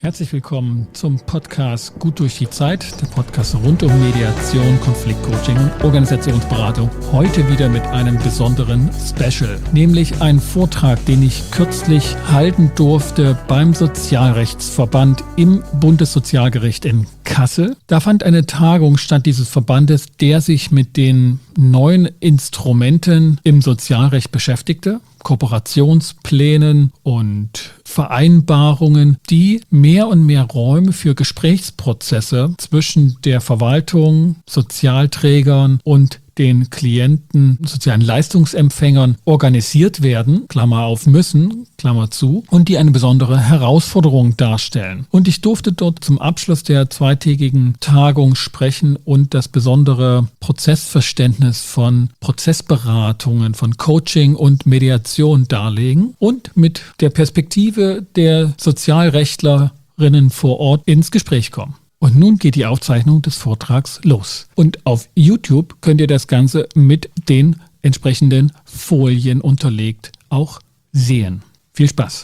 Herzlich willkommen zum Podcast Gut durch die Zeit, der Podcast rund um Mediation, Konfliktcoaching und Organisationsberatung. Heute wieder mit einem besonderen Special, nämlich einen Vortrag, den ich kürzlich halten durfte beim Sozialrechtsverband im Bundessozialgericht in Kassel. Da fand eine Tagung statt dieses Verbandes, der sich mit den neuen Instrumenten im Sozialrecht beschäftigte. Kooperationsplänen und Vereinbarungen, die mehr und mehr Räume für Gesprächsprozesse zwischen der Verwaltung, Sozialträgern und den Klienten, sozialen Leistungsempfängern organisiert werden, Klammer auf müssen, Klammer zu, und die eine besondere Herausforderung darstellen. Und ich durfte dort zum Abschluss der zweitägigen Tagung sprechen und das besondere Prozessverständnis von Prozessberatungen, von Coaching und Mediation darlegen und mit der Perspektive der Sozialrechtlerinnen vor Ort ins Gespräch kommen. Und nun geht die Aufzeichnung des Vortrags los. Und auf YouTube könnt ihr das Ganze mit den entsprechenden Folien unterlegt auch sehen. Viel Spaß!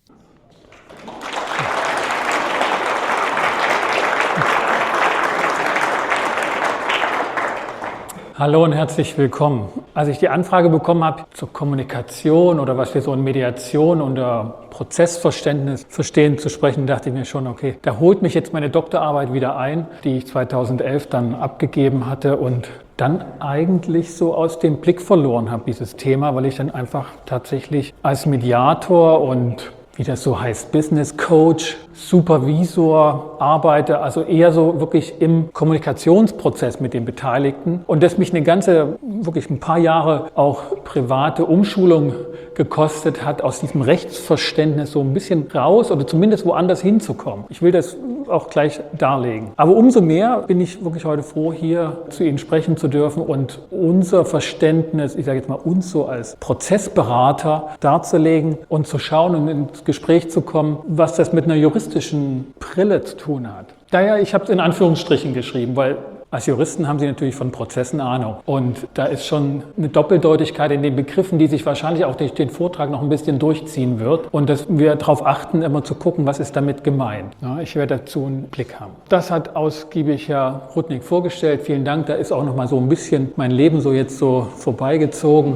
Hallo und herzlich willkommen. Als ich die Anfrage bekommen habe zur Kommunikation oder was wir so in Mediation unter Prozessverständnis verstehen zu sprechen, dachte ich mir schon, okay, da holt mich jetzt meine Doktorarbeit wieder ein, die ich 2011 dann abgegeben hatte und dann eigentlich so aus dem Blick verloren habe, dieses Thema, weil ich dann einfach tatsächlich als Mediator und wie das so heißt, Business Coach, Supervisor arbeite, also eher so wirklich im Kommunikationsprozess mit den Beteiligten und das mich wirklich ein paar Jahre auch private Umschulung gekostet hat, aus diesem Rechtsverständnis so ein bisschen raus oder zumindest woanders hinzukommen. Ich will das auch gleich darlegen. Aber umso mehr bin ich wirklich heute froh, hier zu Ihnen sprechen zu dürfen und unser Verständnis, ich sage jetzt mal uns so als Prozessberater darzulegen und zu schauen und ins Gespräch zu kommen, was das mit einer juristischen Brille zu tun hat. Daher, ich habe es in Anführungsstrichen geschrieben, weil als Juristen haben Sie natürlich von Prozessen Ahnung. Und da ist schon eine Doppeldeutigkeit in den Begriffen, die sich wahrscheinlich auch durch den Vortrag noch ein bisschen durchziehen wird. Und dass wir darauf achten, immer zu gucken, was ist damit gemeint. Ja, ich werde dazu einen Blick haben. Das hat ausgiebig Herr Rudnick vorgestellt. Vielen Dank. Da ist auch noch mal so ein bisschen mein Leben so jetzt so vorbeigezogen.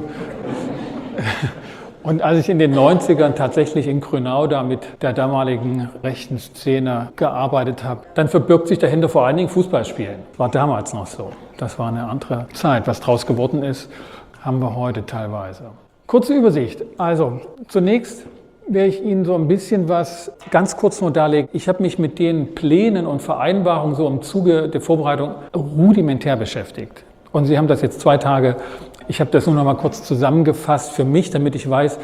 Und als ich in den 90ern tatsächlich in Grünau da mit der damaligen rechten Szene gearbeitet habe, dann verbirgt sich dahinter vor allen Dingen Fußballspielen. War damals noch so. Das war eine andere Zeit. Was draus geworden ist, haben wir heute teilweise. Kurze Übersicht. Also zunächst werde ich Ihnen so ein bisschen was ganz kurz nur darlegen. Ich habe mich mit den Plänen und Vereinbarungen so im Zuge der Vorbereitung rudimentär beschäftigt. Und Sie haben das jetzt 2 Tage. Ich habe das nur noch mal kurz zusammengefasst für mich, damit ich weiß,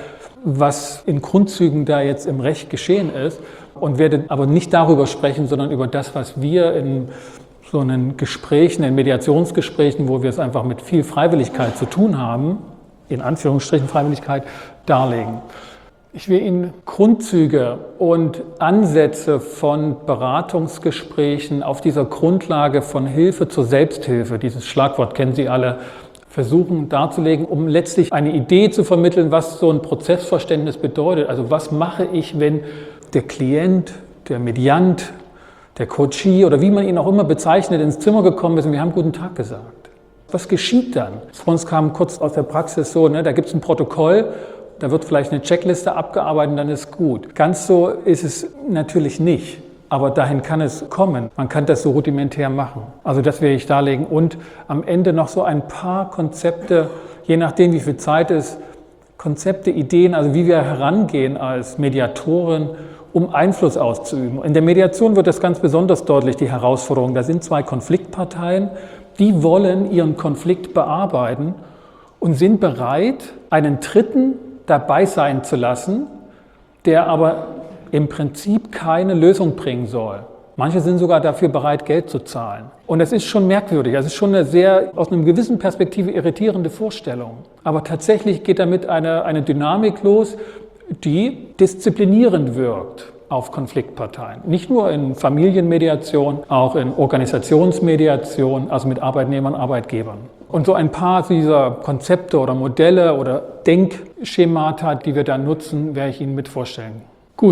was in Grundzügen da jetzt im Recht geschehen ist und werde aber nicht darüber sprechen, sondern über das, was wir in so einen Gesprächen, in Mediationsgesprächen, wo wir es einfach mit viel Freiwilligkeit zu tun haben, in Anführungsstrichen Freiwilligkeit, darlegen. Ich will Ihnen Grundzüge und Ansätze von Beratungsgesprächen auf dieser Grundlage von Hilfe zur Selbsthilfe, dieses Schlagwort kennen Sie alle, versuchen darzulegen, um letztlich eine Idee zu vermitteln, was so ein Prozessverständnis bedeutet. Also was mache ich, wenn der Klient, der Mediant, der Coachee oder wie man ihn auch immer bezeichnet, ins Zimmer gekommen ist und wir haben guten Tag gesagt. Was geschieht dann? Vor uns kam kurz aus der Praxis so, da gibt es ein Protokoll, da wird vielleicht eine Checkliste abgearbeitet und dann ist gut. Ganz so ist es natürlich nicht. Aber dahin kann es kommen. Man kann das so rudimentär machen. Also das werde ich darlegen. Und am Ende noch so ein paar Konzepte, je nachdem wie viel Zeit ist, Konzepte, Ideen, also wie wir herangehen als Mediatoren, um Einfluss auszuüben. In der Mediation wird das ganz besonders deutlich, die Herausforderung. Da sind 2 Konfliktparteien, die wollen ihren Konflikt bearbeiten und sind bereit, einen Dritten dabei sein zu lassen, der aber im Prinzip keine Lösung bringen soll. Manche sind sogar dafür bereit, Geld zu zahlen. Und das ist schon merkwürdig. Das ist schon eine sehr, aus einer gewissen Perspektive irritierende Vorstellung. Aber tatsächlich geht damit eine Dynamik los, die disziplinierend wirkt auf Konfliktparteien. Nicht nur in Familienmediation, auch in Organisationsmediation, also mit Arbeitnehmern, Arbeitgebern. Und so ein paar dieser Konzepte oder Modelle oder Denkschemata, die wir da nutzen, werde ich Ihnen mit vorstellen. Gut,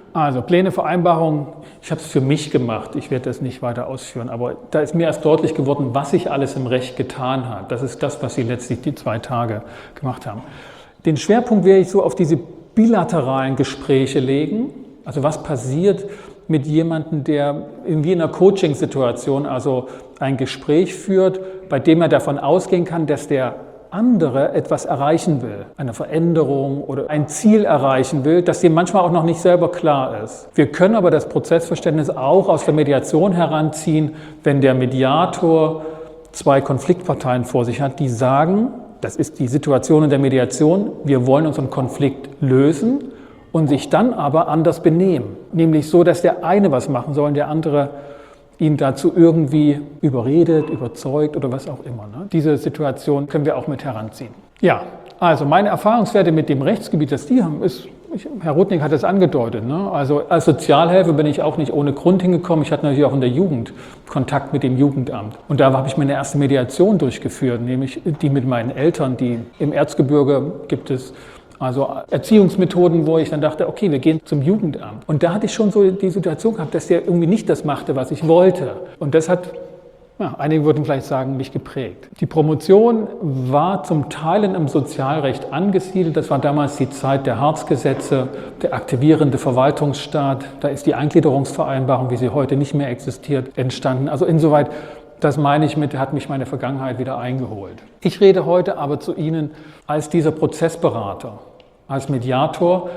Also Pläne, Vereinbarungen, ich habe es für mich gemacht, ich werde das nicht weiter ausführen, aber da ist mir erst deutlich geworden, was sich alles im Recht getan hat. Das ist das, was Sie letztlich die 2 Tage gemacht haben. Den Schwerpunkt werde ich so auf diese bilateralen Gespräche legen, also was passiert mit jemandem, der wie in einer Coaching-Situation also ein Gespräch führt, bei dem er davon ausgehen kann, dass der andere etwas erreichen will, eine Veränderung oder ein Ziel erreichen will, das dem manchmal auch noch nicht selber klar ist. Wir können aber das Prozessverständnis auch aus der Mediation heranziehen, wenn der Mediator 2 Konfliktparteien vor sich hat, die sagen, das ist die Situation in der Mediation, wir wollen unseren Konflikt lösen und sich dann aber anders benehmen. Nämlich so, dass der eine was machen soll und der andere ihn dazu irgendwie überredet, überzeugt oder was auch immer. Ne? Diese Situation können wir auch mit heranziehen. Ja, also meine Erfahrungswerte mit dem Rechtsgebiet, das die haben, ist, Herr Rudnick hat es angedeutet, ne? Also als Sozialhelfer bin ich auch nicht ohne Grund hingekommen. Ich hatte natürlich auch in der Jugend Kontakt mit dem Jugendamt. Und da habe ich meine erste Mediation durchgeführt, nämlich die mit meinen Eltern. Im Erzgebirge gibt es also Erziehungsmethoden, wo ich dann dachte, okay, wir gehen zum Jugendamt. Und da hatte ich schon so die Situation gehabt, dass der irgendwie nicht das machte, was ich wollte. Und das hat, ja, einige würden vielleicht sagen, mich geprägt. Die Promotion war zum Teil im Sozialrecht angesiedelt. Das war damals die Zeit der Harzgesetze, der aktivierende Verwaltungsstaat. Da ist die Eingliederungsvereinbarung, wie sie heute nicht mehr existiert, entstanden. Also insoweit, das meine ich mit, hat mich meine Vergangenheit wieder eingeholt. Ich rede heute aber zu Ihnen als dieser Prozessberater, als Mediator,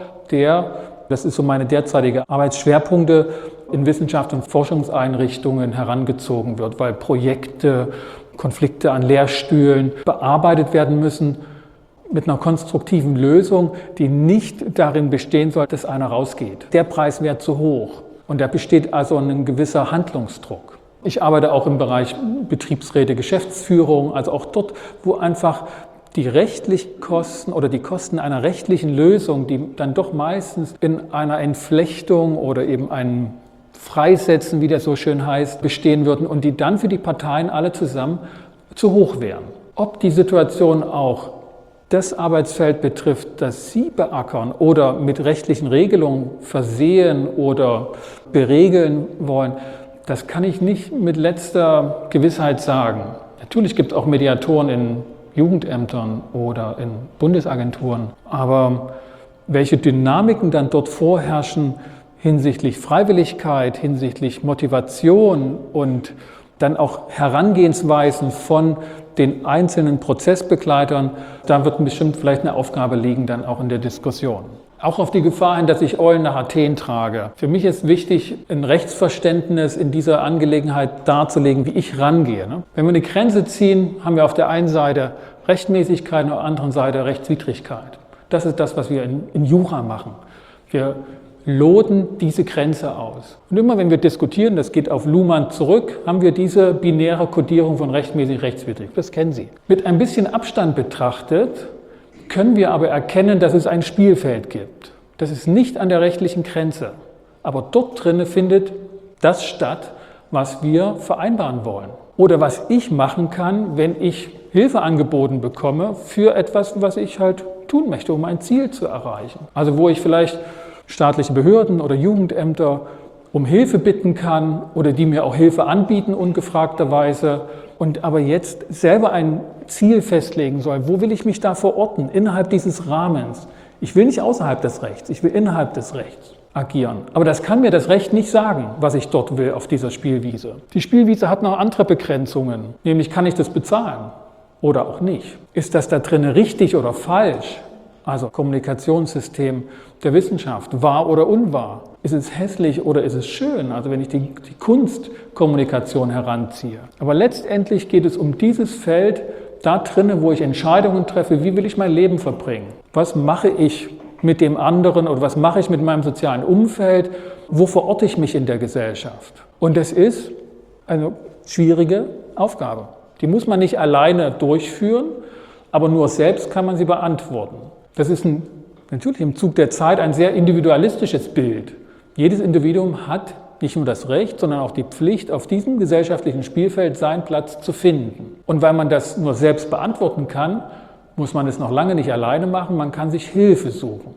das ist so meine derzeitige Arbeitsschwerpunkte, in Wissenschafts- und Forschungseinrichtungen herangezogen wird, weil Projekte, Konflikte an Lehrstühlen bearbeitet werden müssen mit einer konstruktiven Lösung, die nicht darin bestehen soll, dass einer rausgeht. Der Preis wäre zu hoch und da besteht also ein gewisser Handlungsdruck. Ich arbeite auch im Bereich Betriebsräte, Geschäftsführung, also auch dort, wo einfach die rechtlichen Kosten oder die Kosten einer rechtlichen Lösung, die dann doch meistens in einer Entflechtung oder eben einem Freisetzen, wie das so schön heißt, bestehen würden und die dann für die Parteien alle zusammen zu hoch wären. Ob die Situation auch das Arbeitsfeld betrifft, das Sie beackern oder mit rechtlichen Regelungen versehen oder beregeln wollen, das kann ich nicht mit letzter Gewissheit sagen. Natürlich gibt es auch Mediatoren in Jugendämtern oder in Bundesagenturen, aber welche Dynamiken dann dort vorherrschen hinsichtlich Freiwilligkeit, hinsichtlich Motivation und dann auch Herangehensweisen von den einzelnen Prozessbegleitern, da wird bestimmt vielleicht eine Aufgabe liegen, dann auch in der Diskussion. Auch auf die Gefahr hin, dass ich Eulen nach Athen trage. Für mich ist wichtig, ein Rechtsverständnis in dieser Angelegenheit darzulegen, wie ich rangehe. Wenn wir eine Grenze ziehen, haben wir auf der einen Seite Rechtmäßigkeit und auf der anderen Seite Rechtswidrigkeit. Das ist das, was wir in Jura machen. Wir loten diese Grenze aus. Und immer wenn wir diskutieren, das geht auf Luhmann zurück, haben wir diese binäre Kodierung von rechtmäßig, rechtswidrig. Das kennen Sie. Mit ein bisschen Abstand betrachtet, können wir aber erkennen, dass es ein Spielfeld gibt. Das ist nicht an der rechtlichen Grenze. Aber dort drin findet das statt, was wir vereinbaren wollen. Oder was ich machen kann, wenn ich Hilfe angeboten bekomme für etwas, was ich halt tun möchte, um ein Ziel zu erreichen. Also wo ich vielleicht staatliche Behörden oder Jugendämter um Hilfe bitten kann oder die mir auch Hilfe anbieten, ungefragterweise. Und aber jetzt selber ein Ziel festlegen soll. Wo will ich mich da verorten innerhalb dieses Rahmens? Ich will nicht außerhalb des Rechts, ich will innerhalb des Rechts agieren. Aber das kann mir das Recht nicht sagen, was ich dort will auf dieser Spielwiese. Die Spielwiese hat noch andere Begrenzungen, nämlich kann ich das bezahlen oder auch nicht. Ist das da drin richtig oder falsch? Also Kommunikationssystem der Wissenschaft, wahr oder unwahr? Ist es hässlich oder ist es schön? Also wenn ich die Kunstkommunikation heranziehe. Aber letztendlich geht es um dieses Feld da drinnen, wo ich Entscheidungen treffe, wie will ich mein Leben verbringen? Was mache ich mit dem anderen oder was mache ich mit meinem sozialen Umfeld? Wo verorte ich mich in der Gesellschaft? Und das ist eine schwierige Aufgabe. Die muss man nicht alleine durchführen, aber nur selbst kann man sie beantworten. Das ist natürlich im Zug der Zeit ein sehr individualistisches Bild. Jedes Individuum hat nicht nur das Recht, sondern auch die Pflicht, auf diesem gesellschaftlichen Spielfeld seinen Platz zu finden. Und weil man das nur selbst beantworten kann, muss man es noch lange nicht alleine machen, man kann sich Hilfe suchen.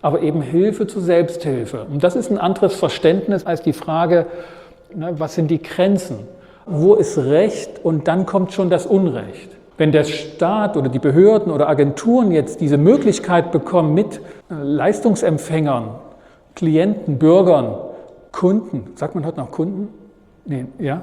aber eben Hilfe zur Selbsthilfe. Und das ist ein anderes Verständnis als die Frage, was sind die Grenzen? Wo ist Recht und dann kommt schon das Unrecht? Wenn der Staat oder die Behörden oder Agenturen jetzt diese Möglichkeit bekommen, mit Leistungsempfängern, Klienten, Bürgern, Kunden, sagt man heute noch Kunden? Nee, ja?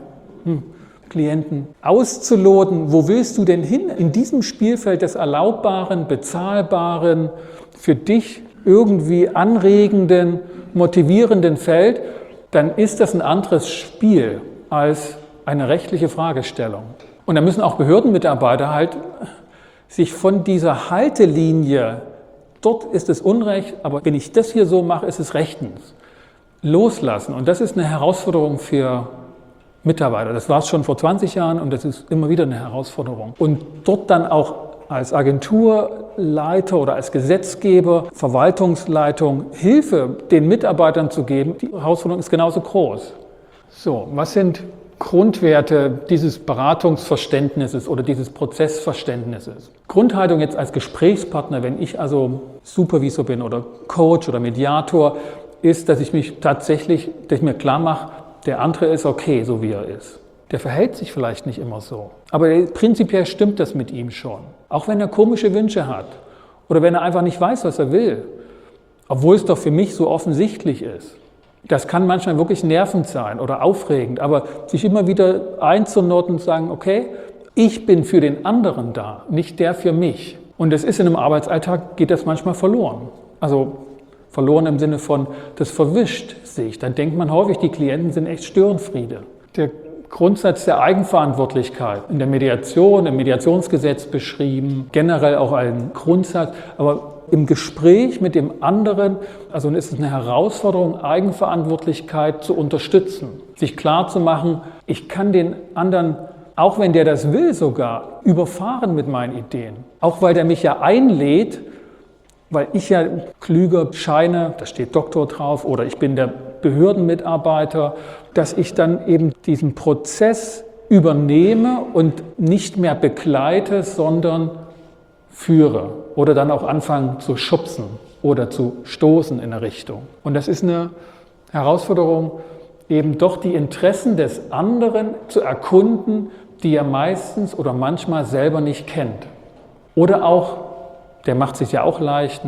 Klienten auszuloten, wo willst du denn hin? In diesem Spielfeld des Erlaubbaren, Bezahlbaren, für dich irgendwie anregenden, motivierenden Feld, dann ist das ein anderes Spiel als eine rechtliche Fragestellung. Und da müssen auch Behördenmitarbeiter halt sich von dieser Haltelinie, dort ist es Unrecht, aber wenn ich das hier so mache, ist es rechtens, loslassen. Und das ist eine Herausforderung für Mitarbeiter. Das war es schon vor 20 Jahren und das ist immer wieder eine Herausforderung. Und dort dann auch als Agenturleiter oder als Gesetzgeber, Verwaltungsleitung Hilfe den Mitarbeitern zu geben, die Herausforderung ist genauso groß. So, was sind Grundwerte dieses Beratungsverständnisses oder dieses Prozessverständnisses? Grundhaltung jetzt als Gesprächspartner, wenn ich also Supervisor bin oder Coach oder Mediator, ist, dass ich mir klar mache, der andere ist okay, so wie er ist. Der verhält sich vielleicht nicht immer so, aber prinzipiell stimmt das mit ihm schon. Auch wenn er komische Wünsche hat oder wenn er einfach nicht weiß, was er will, obwohl es doch für mich so offensichtlich ist. Das kann manchmal wirklich nervend sein oder aufregend, aber sich immer wieder einzunordnen und sagen, okay, ich bin für den anderen da, nicht der für mich. Und das ist in einem Arbeitsalltag, geht das manchmal verloren. Also verloren im Sinne von, das verwischt sich. Dann denkt man häufig, die Klienten sind echt Störenfriede. Der Grundsatz der Eigenverantwortlichkeit in der Mediation, im Mediationsgesetz beschrieben, generell auch ein Grundsatz, aber im Gespräch mit dem anderen, also ist es eine Herausforderung, Eigenverantwortlichkeit zu unterstützen, sich klar zu machen, ich kann den anderen, auch wenn der das will sogar, überfahren mit meinen Ideen. Auch weil der mich ja einlädt, weil ich ja klüger scheine, da steht Doktor drauf, oder ich bin der Behördenmitarbeiter, dass ich dann eben diesen Prozess übernehme und nicht mehr begleite, sondern führe oder dann auch anfangen zu schubsen oder zu stoßen in eine Richtung. Und das ist eine Herausforderung, eben doch die Interessen des anderen zu erkunden, die er meistens oder manchmal selber nicht kennt. Oder auch, der macht sich ja auch leicht,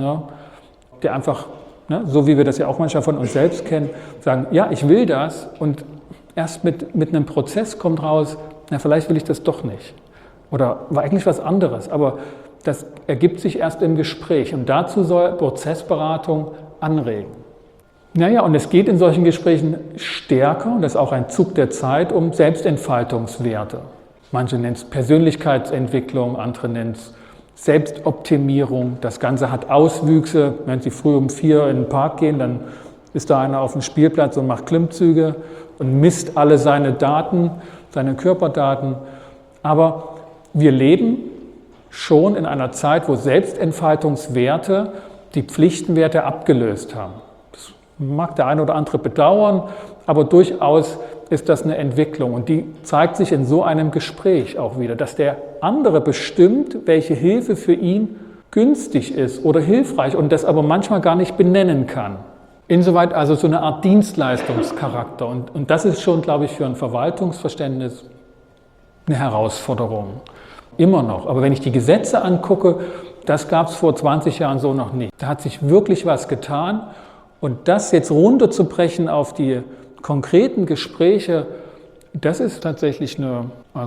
der einfach, so wie wir das ja auch manchmal von uns selbst kennen, sagen, ja, ich will das und erst mit einem Prozess kommt raus, vielleicht will ich das doch nicht. Oder war eigentlich was anderes, aber das ergibt sich erst im Gespräch und dazu soll Prozessberatung anregen. Naja, und es geht in solchen Gesprächen stärker, und das ist auch ein Zug der Zeit, um Selbstentfaltungswerte. Manche nennen es Persönlichkeitsentwicklung, andere nennen es Selbstoptimierung. Das Ganze hat Auswüchse. Wenn Sie früh um 4 in den Park gehen, dann ist da einer auf dem Spielplatz und macht Klimmzüge und misst alle seine Daten, seine Körperdaten. Aber wir leben schon in einer Zeit, wo Selbstentfaltungswerte die Pflichtenwerte abgelöst haben. Das mag der eine oder andere bedauern, aber durchaus ist das eine Entwicklung und die zeigt sich in so einem Gespräch auch wieder, dass der andere bestimmt, welche Hilfe für ihn günstig ist oder hilfreich und das aber manchmal gar nicht benennen kann. Insoweit also so eine Art Dienstleistungscharakter und das ist schon, glaube ich, für ein Verwaltungsverständnis eine Herausforderung. Immer noch. Aber wenn ich die Gesetze angucke, das gab es vor 20 Jahren so noch nicht. Da hat sich wirklich was getan. Und das jetzt runterzubrechen auf die konkreten Gespräche, das ist tatsächlich eine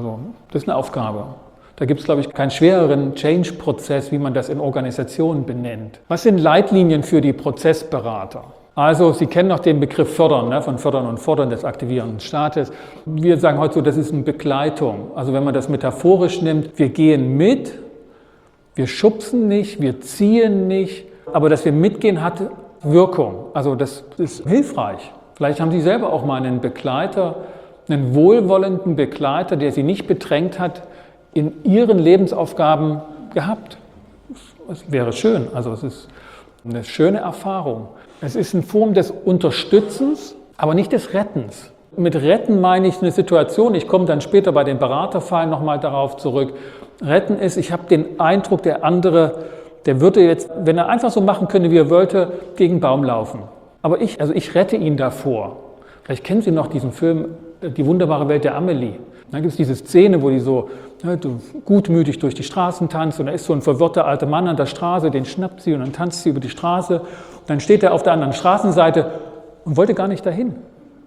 Aufgabe. Da gibt es, glaube ich, keinen schwereren Change-Prozess, wie man das in Organisationen benennt. Was sind Leitlinien für die Prozessberater? Also Sie kennen noch den Begriff Fördern, von Fördern und Fordern des aktivierenden Staates. Wir sagen heute so, das ist eine Begleitung. Also wenn man das metaphorisch nimmt, wir gehen mit, wir schubsen nicht, wir ziehen nicht, aber dass wir mitgehen hat Wirkung. Also das ist hilfreich. Vielleicht haben Sie selber auch mal einen Begleiter, einen wohlwollenden Begleiter, der Sie nicht bedrängt hat, in Ihren Lebensaufgaben gehabt. Es wäre schön, also es ist eine schöne Erfahrung. Es ist eine Form des Unterstützens, aber nicht des Rettens. Mit Retten meine ich eine Situation, ich komme dann später bei den Beraterfallen nochmal darauf zurück. Retten ist, ich habe den Eindruck, der andere der würde jetzt, wenn er einfach so machen könnte, wie er wollte, gegen einen Baum laufen. Aber ich rette ihn davor. Vielleicht kennen Sie noch diesen Film Die wunderbare Welt der Amelie. Dann gibt es diese Szene, wo die so gutmütig durch die Straßen tanzt und da ist so ein verwirrter alter Mann an der Straße, den schnappt sie und dann tanzt sie über die Straße. Und dann steht er auf der anderen Straßenseite und wollte gar nicht dahin.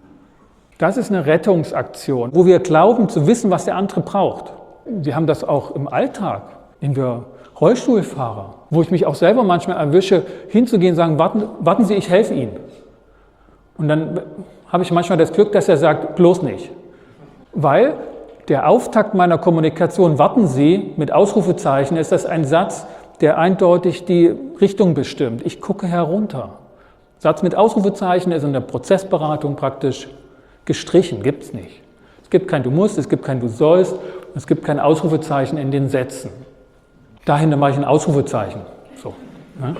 Das ist eine Rettungsaktion, wo wir glauben zu wissen, was der andere braucht. Wir haben das auch im Alltag, wenn wir Rollstuhlfahrer, wo ich mich auch selber manchmal erwische, hinzugehen und sagen, warten Sie, ich helfe Ihnen. Und dann habe ich manchmal das Glück, dass er sagt, bloß nicht. Weil der Auftakt meiner Kommunikation, warten Sie, mit Ausrufezeichen, ist das ein Satz, der eindeutig die Richtung bestimmt. Ich gucke herunter. Satz mit Ausrufezeichen ist in der Prozessberatung praktisch gestrichen, gibt es nicht. Es gibt kein Du musst, es gibt kein Du sollst, es gibt kein Ausrufezeichen in den Sätzen. Dahinter mache ich ein Ausrufezeichen. So, ne?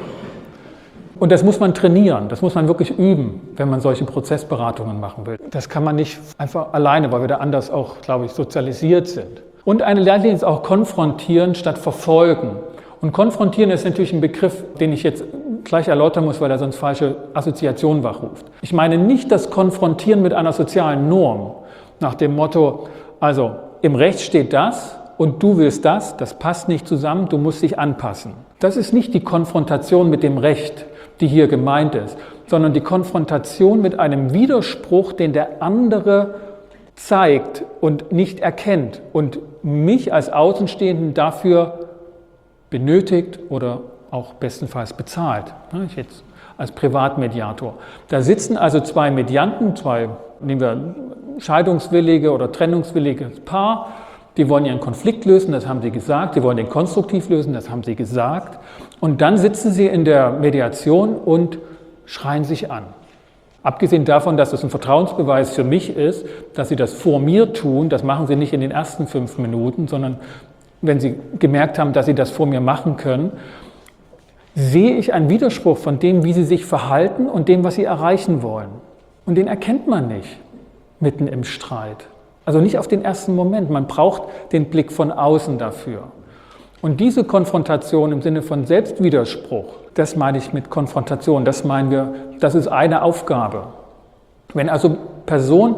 Und das muss man trainieren, das muss man wirklich üben, wenn man solche Prozessberatungen machen will. Das kann man nicht einfach alleine, weil wir da anders auch, glaube ich, sozialisiert sind. Und eine Leitlinie ist auch konfrontieren statt verfolgen. Und konfrontieren ist natürlich ein Begriff, den ich jetzt gleich erläutern muss, weil er sonst falsche Assoziationen wachruft. Ich meine nicht das Konfrontieren mit einer sozialen Norm, nach dem Motto, also im Recht steht das und du willst das passt nicht zusammen, du musst dich anpassen. Das ist nicht die Konfrontation mit dem Recht, die hier gemeint ist, sondern die Konfrontation mit einem Widerspruch, den der andere zeigt und nicht erkennt und mich als Außenstehenden dafür benötigt oder auch bestenfalls bezahlt. Ich jetzt als Privatmediator. Da sitzen also zwei Medianten, nehmen wir scheidungswillige oder trennungswilliges Paar, die wollen ihren Konflikt lösen, das haben sie gesagt, sie wollen den konstruktiv lösen, das haben sie gesagt. Und dann sitzen sie in der Mediation und schreien sich an. Abgesehen davon, dass das ein Vertrauensbeweis für mich ist, dass sie das vor mir tun, das machen sie nicht in den ersten 5 Minuten, sondern wenn sie gemerkt haben, dass sie das vor mir machen können, sehe ich einen Widerspruch von dem, wie sie sich verhalten und dem, was sie erreichen wollen. Und den erkennt man nicht mitten im Streit. Also nicht auf den ersten Moment. Man braucht den Blick von außen dafür. Und diese Konfrontation im Sinne von Selbstwiderspruch, das meine ich mit Konfrontation, das meinen wir, das ist eine Aufgabe. Wenn also Personen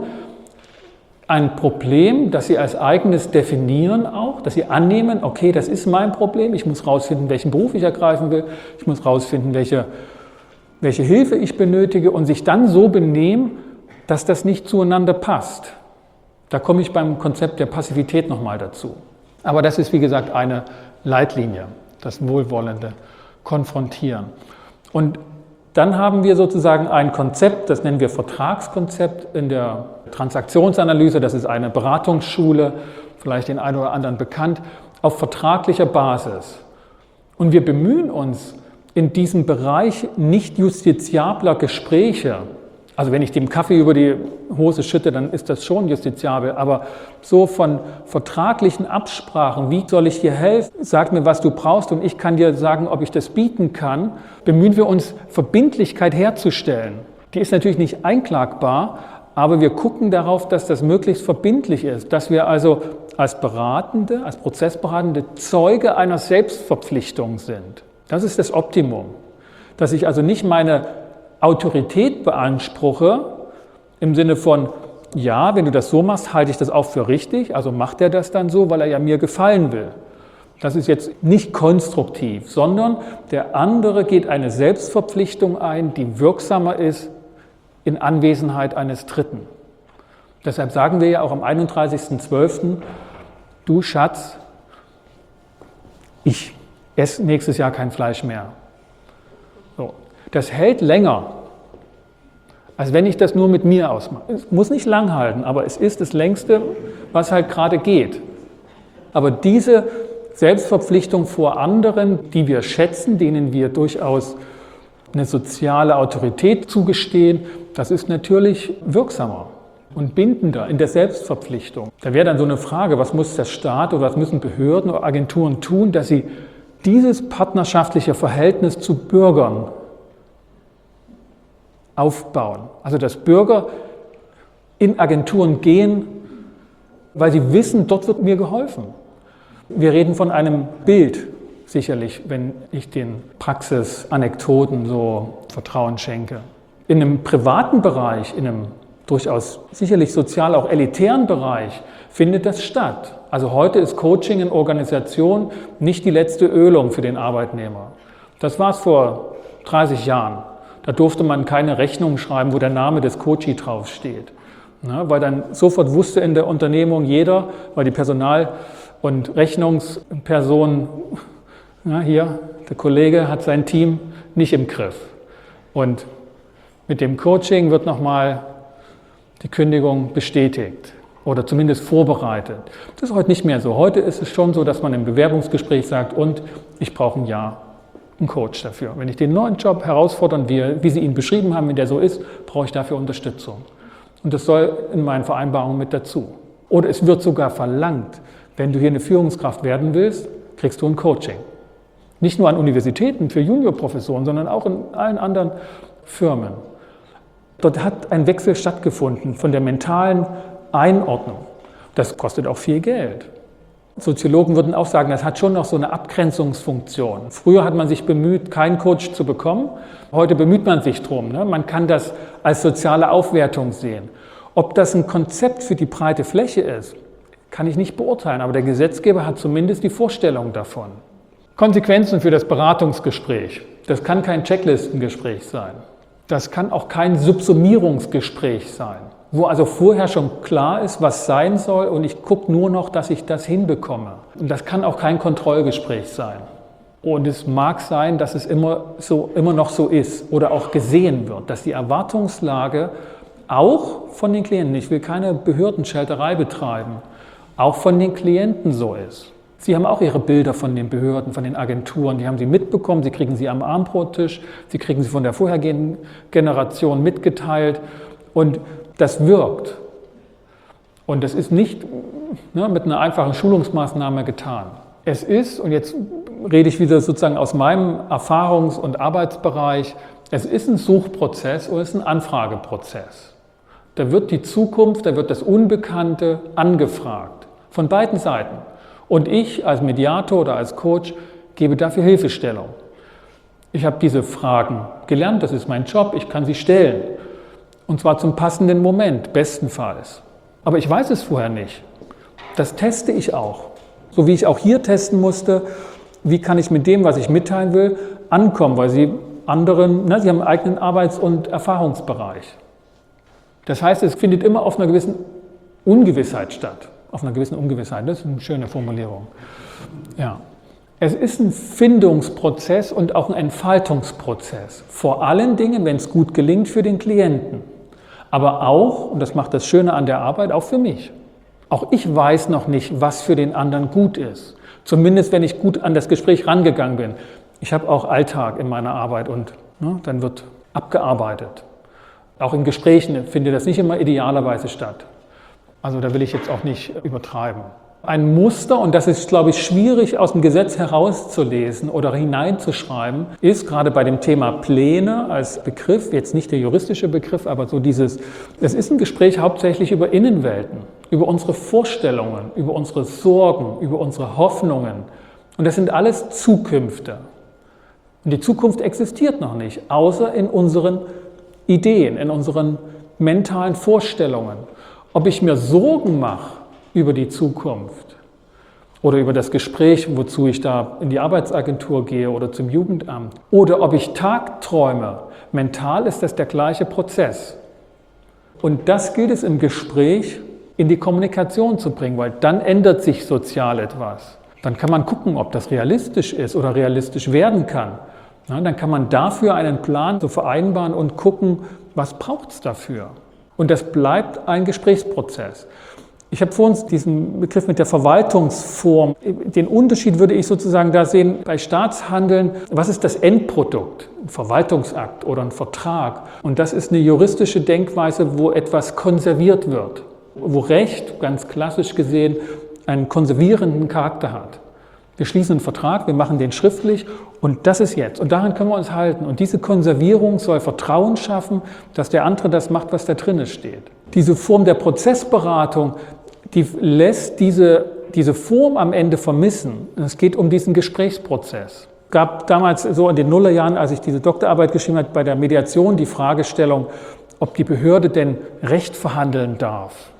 ein Problem, das sie als eigenes definieren auch, dass sie annehmen, okay, das ist mein Problem, ich muss rausfinden, welchen Beruf ich ergreifen will, ich muss rausfinden, welche Hilfe ich benötige und sich dann so benehmen, dass das nicht zueinander passt. Da komme ich beim Konzept der Passivität nochmal dazu. Aber das ist, wie gesagt, eine Leitlinie, das wohlwollende Konfrontieren. Und dann haben wir sozusagen ein Konzept, das nennen wir Vertragskonzept in der Transaktionsanalyse, das ist eine Beratungsschule, vielleicht den einen oder anderen bekannt, auf vertraglicher Basis. Und wir bemühen uns in diesem Bereich nicht justiziabler Gespräche. Also wenn ich dem Kaffee über die Hose schütte, dann ist das schon justiziabel, aber so von vertraglichen Absprachen, wie soll ich dir helfen, sag mir, was du brauchst und ich kann dir sagen, ob ich das bieten kann, bemühen wir uns, Verbindlichkeit herzustellen. Die ist natürlich nicht einklagbar, aber wir gucken darauf, dass das möglichst verbindlich ist, dass wir also als Beratende, als Prozessberatende Zeuge einer Selbstverpflichtung sind. Das ist das Optimum, dass ich also nicht meine Autorität beanspruche, im Sinne von, ja, wenn du das so machst, halte ich das auch für richtig, also macht er das dann so, weil er ja mir gefallen will. Das ist jetzt nicht konstruktiv, sondern der andere geht eine Selbstverpflichtung ein, die wirksamer ist in Anwesenheit eines Dritten. Deshalb sagen wir ja auch am 31.12., du Schatz, ich esse nächstes Jahr kein Fleisch mehr. So. Das hält länger, als wenn ich das nur mit mir ausmache. Es muss nicht lang halten, aber es ist das Längste, was halt gerade geht. Aber diese Selbstverpflichtung vor anderen, die wir schätzen, denen wir durchaus eine soziale Autorität zugestehen, das ist natürlich wirksamer und bindender in der Selbstverpflichtung. Da wäre dann so eine Frage, was muss der Staat oder was müssen Behörden oder Agenturen tun, dass sie dieses partnerschaftliche Verhältnis zu Bürgern aufbauen. Also dass Bürger in Agenturen gehen, weil sie wissen, dort wird mir geholfen. Wir reden von einem Bild. sicherlich, wenn ich den Praxisanekdoten so Vertrauen schenke. In einem privaten Bereich, in einem durchaus sicherlich sozial auch elitären Bereich, findet das statt. Also heute ist Coaching in Organisation nicht die letzte Ölung für den Arbeitnehmer. Das war es vor 30 Jahren. Da durfte man keine Rechnung schreiben, wo der Name des Coachee draufsteht. Weil dann sofort wusste in der Unternehmung jeder, weil die Personal- und Rechnungsperson, hier, der Kollege hat sein Team nicht im Griff. Und mit dem Coaching wird nochmal die Kündigung bestätigt oder zumindest vorbereitet. Das ist heute nicht mehr so. Heute ist es schon so, dass man im Bewerbungsgespräch sagt, und ich brauche ein Jahr einen Coach dafür. Wenn ich den neuen Job herausfordern will, wie Sie ihn beschrieben haben, wenn der so ist, brauche ich dafür Unterstützung. Und das soll in meinen Vereinbarungen mit dazu. Oder es wird sogar verlangt, wenn du hier eine Führungskraft werden willst, kriegst du ein Coaching. Nicht nur an Universitäten für Juniorprofessoren, sondern auch in allen anderen Firmen. Dort hat ein Wechsel stattgefunden von der mentalen Einordnung. Das kostet auch viel Geld. Soziologen würden auch sagen, das hat schon noch so eine Abgrenzungsfunktion. Früher hat man sich bemüht, keinen Coach zu bekommen. Heute bemüht man sich drum. Man kann das als soziale Aufwertung sehen. Ob das ein Konzept für die breite Fläche ist, kann ich nicht beurteilen. Aber der Gesetzgeber hat zumindest die Vorstellung davon. Konsequenzen für das Beratungsgespräch. Das kann kein Checklistengespräch sein. Das kann auch kein Subsumierungsgespräch sein, wo also vorher schon klar ist, was sein soll und ich gucke nur noch, dass ich das hinbekomme. Und das kann auch kein Kontrollgespräch sein. Und es mag sein, dass es immer noch so ist oder auch gesehen wird, dass die Erwartungslage auch von den Klienten, ich will keine Behördenschelterei betreiben, auch von den Klienten so ist. Sie haben auch Ihre Bilder von den Behörden, von den Agenturen, die haben Sie mitbekommen, Sie kriegen sie am Abendbrottisch, Sie kriegen sie von der vorhergehenden Generation mitgeteilt und das wirkt. Und das ist nicht mit einer einfachen Schulungsmaßnahme getan. Es ist, und jetzt rede ich wieder sozusagen aus meinem Erfahrungs- und Arbeitsbereich, es ist ein Suchprozess oder es ist ein Anfrageprozess. Da wird die Zukunft, da wird das Unbekannte angefragt, von beiden Seiten. Und ich als Mediator oder als Coach gebe dafür Hilfestellung. Ich habe diese Fragen gelernt, das ist mein Job, ich kann sie stellen. Und zwar zum passenden Moment, bestenfalls. Aber ich weiß es vorher nicht. Das teste ich auch. So wie ich auch hier testen musste, wie kann ich mit dem, was ich mitteilen will, ankommen, weil Sie haben einen eigenen Arbeits- und Erfahrungsbereich. Das heißt, es findet immer auf einer gewissen Ungewissheit statt. Auf einer gewissen Ungewissheit, das ist eine schöne Formulierung. Ja. Es ist ein Findungsprozess und auch ein Entfaltungsprozess. Vor allen Dingen, wenn es gut gelingt für den Klienten. Aber auch, und das macht das Schöne an der Arbeit, auch für mich. Auch ich weiß noch nicht, was für den anderen gut ist. Zumindest, wenn ich gut an das Gespräch rangegangen bin. Ich habe auch Alltag in meiner Arbeit und dann wird abgearbeitet. Auch in Gesprächen findet das nicht immer idealerweise statt. Also da will ich jetzt auch nicht übertreiben. Ein Muster, und das ist, glaube ich, schwierig aus dem Gesetz herauszulesen oder hineinzuschreiben, ist gerade bei dem Thema Pläne als Begriff, jetzt nicht der juristische Begriff, aber so es ist ein Gespräch hauptsächlich über Innenwelten, über unsere Vorstellungen, über unsere Sorgen, über unsere Hoffnungen. Und das sind alles Zukünfte. Und die Zukunft existiert noch nicht, außer in unseren Ideen, in unseren mentalen Vorstellungen. Ob ich mir Sorgen mache über die Zukunft oder über das Gespräch, wozu ich da in die Arbeitsagentur gehe oder zum Jugendamt, oder ob ich tagträume, mental ist das der gleiche Prozess. Und das gilt es im Gespräch in die Kommunikation zu bringen, weil dann ändert sich sozial etwas. Dann kann man gucken, ob das realistisch ist oder realistisch werden kann. Dann kann man dafür einen Plan so vereinbaren und gucken, was braucht es dafür. Und das bleibt ein Gesprächsprozess. Ich habe vor uns diesen Begriff mit der Verwaltungsform. Den Unterschied würde ich sozusagen da sehen bei Staatshandeln. Was ist das Endprodukt? Ein Verwaltungsakt oder ein Vertrag. Und das ist eine juristische Denkweise, wo etwas konserviert wird. Wo Recht, ganz klassisch gesehen, einen konservierenden Charakter hat. Wir schließen einen Vertrag, wir machen den schriftlich und das ist jetzt. Und daran können wir uns halten. Und diese Konservierung soll Vertrauen schaffen, dass der andere das macht, was da drin steht. Diese Form der Prozessberatung, die lässt diese diese Form am Ende vermissen, es geht um diesen Gesprächsprozess. Es gab damals so in den Nullerjahren, als ich diese Doktorarbeit geschrieben habe, bei der Mediation die Fragestellung, ob die Behörde denn Recht verhandeln darf.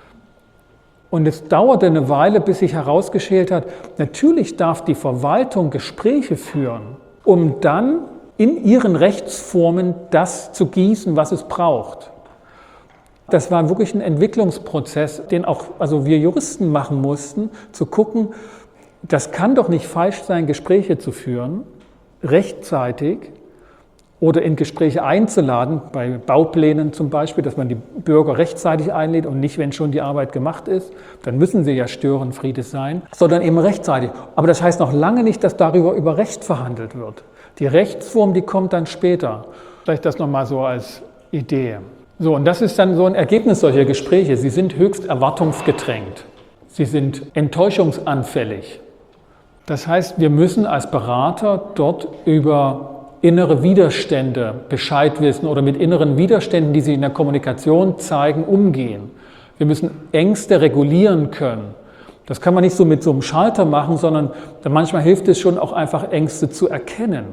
Und es dauerte eine Weile, bis sich herausgeschält hat, natürlich darf die Verwaltung Gespräche führen, um dann in ihren Rechtsformen das zu gießen, was es braucht. Das war wirklich ein Entwicklungsprozess, den auch wir Juristen machen mussten, zu gucken, das kann doch nicht falsch sein, Gespräche zu führen, rechtzeitig oder in Gespräche einzuladen, bei Bauplänen zum Beispiel, dass man die Bürger rechtzeitig einlädt und nicht, wenn schon die Arbeit gemacht ist, dann müssen sie ja Störenfriede sein, sondern eben rechtzeitig. Aber das heißt noch lange nicht, dass darüber über Recht verhandelt wird. Die Rechtsform, die kommt dann später. Vielleicht das nochmal so als Idee. So, und das ist dann so ein Ergebnis solcher Gespräche. Sie sind höchst erwartungsgedrängt. Sie sind enttäuschungsanfällig. Das heißt, wir müssen als Berater dort über innere Widerstände Bescheid wissen oder mit inneren Widerständen, die sich in der Kommunikation zeigen, umgehen. Wir müssen Ängste regulieren können. Das kann man nicht so mit so einem Schalter machen, sondern manchmal hilft es schon auch einfach Ängste zu erkennen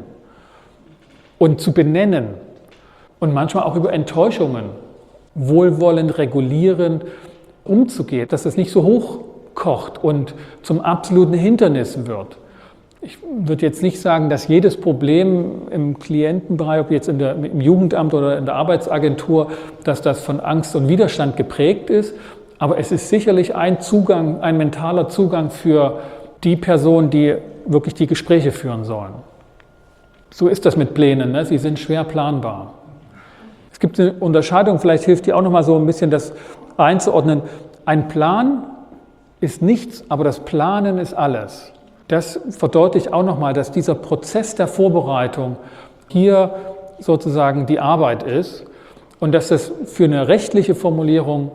und zu benennen und manchmal auch über Enttäuschungen wohlwollend, regulierend umzugehen, dass es nicht so hochkocht und zum absoluten Hindernis wird. Ich würde jetzt nicht sagen, dass jedes Problem im Klientenbereich, ob jetzt im Jugendamt oder in der Arbeitsagentur, dass das von Angst und Widerstand geprägt ist. Aber es ist sicherlich ein mentaler Zugang für die Personen, die wirklich die Gespräche führen sollen. So ist das mit Plänen, ne? Sie sind schwer planbar. Es gibt eine Unterscheidung, vielleicht hilft die auch noch mal so ein bisschen das einzuordnen. Ein Plan ist nichts, aber das Planen ist alles. Das verdeutlicht auch nochmal, dass dieser Prozess der Vorbereitung hier sozusagen die Arbeit ist und dass das für eine rechtliche Formulierung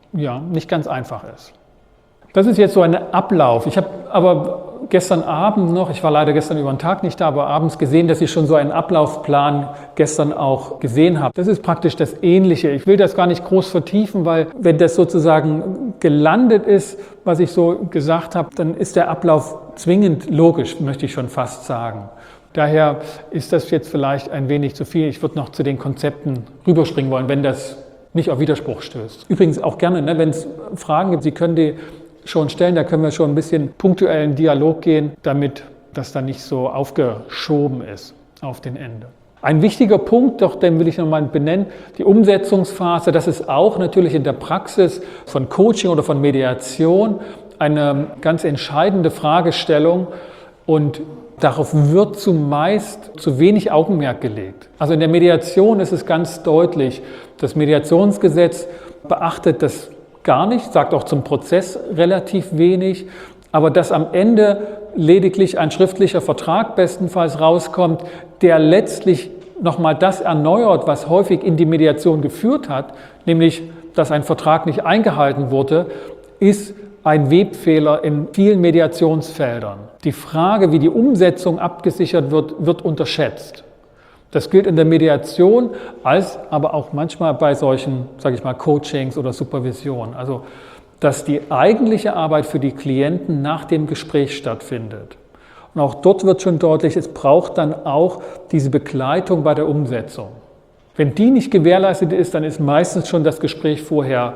nicht ganz einfach ist. Das ist jetzt so ein Ablauf. Ich habe aber gestern Abend noch, ich war leider gestern über den Tag nicht da, aber abends gesehen, dass ich schon so einen Ablaufplan gestern auch gesehen habe. Das ist praktisch das Ähnliche. Ich will das gar nicht groß vertiefen, weil wenn das sozusagen gelandet ist, was ich so gesagt habe, dann ist der Ablauf zwingend logisch, möchte ich schon fast sagen. Daher ist das jetzt vielleicht ein wenig zu viel. Ich würde noch zu den Konzepten rüberspringen wollen, wenn das nicht auf Widerspruch stößt. Übrigens auch gerne, ne, wenn es Fragen gibt, Sie können die schon stellen, da können wir schon ein bisschen punktuellen Dialog gehen, damit das dann nicht so aufgeschoben ist auf den Ende. Ein wichtiger Punkt, doch den will ich nochmal benennen, die Umsetzungsphase, das ist auch natürlich in der Praxis von Coaching oder von Mediation eine ganz entscheidende Fragestellung und darauf wird zumeist zu wenig Augenmerk gelegt. Also in der Mediation ist es ganz deutlich, das Mediationsgesetz beachtet das gar nicht, sagt auch zum Prozess relativ wenig, aber dass am Ende lediglich ein schriftlicher Vertrag bestenfalls rauskommt, der letztlich nochmal das erneuert, was häufig in die Mediation geführt hat, nämlich, dass ein Vertrag nicht eingehalten wurde, ist ein Webfehler in vielen Mediationsfeldern. Die Frage, wie die Umsetzung abgesichert wird, wird unterschätzt. Das gilt in der Mediation, als aber auch manchmal bei solchen, sage ich mal, Coachings oder Supervision. Also, dass die eigentliche Arbeit für die Klienten nach dem Gespräch stattfindet. Und auch dort wird schon deutlich, es braucht dann auch diese Begleitung bei der Umsetzung. Wenn die nicht gewährleistet ist, dann ist meistens schon das Gespräch vorher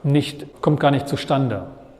kommt gar nicht zustande.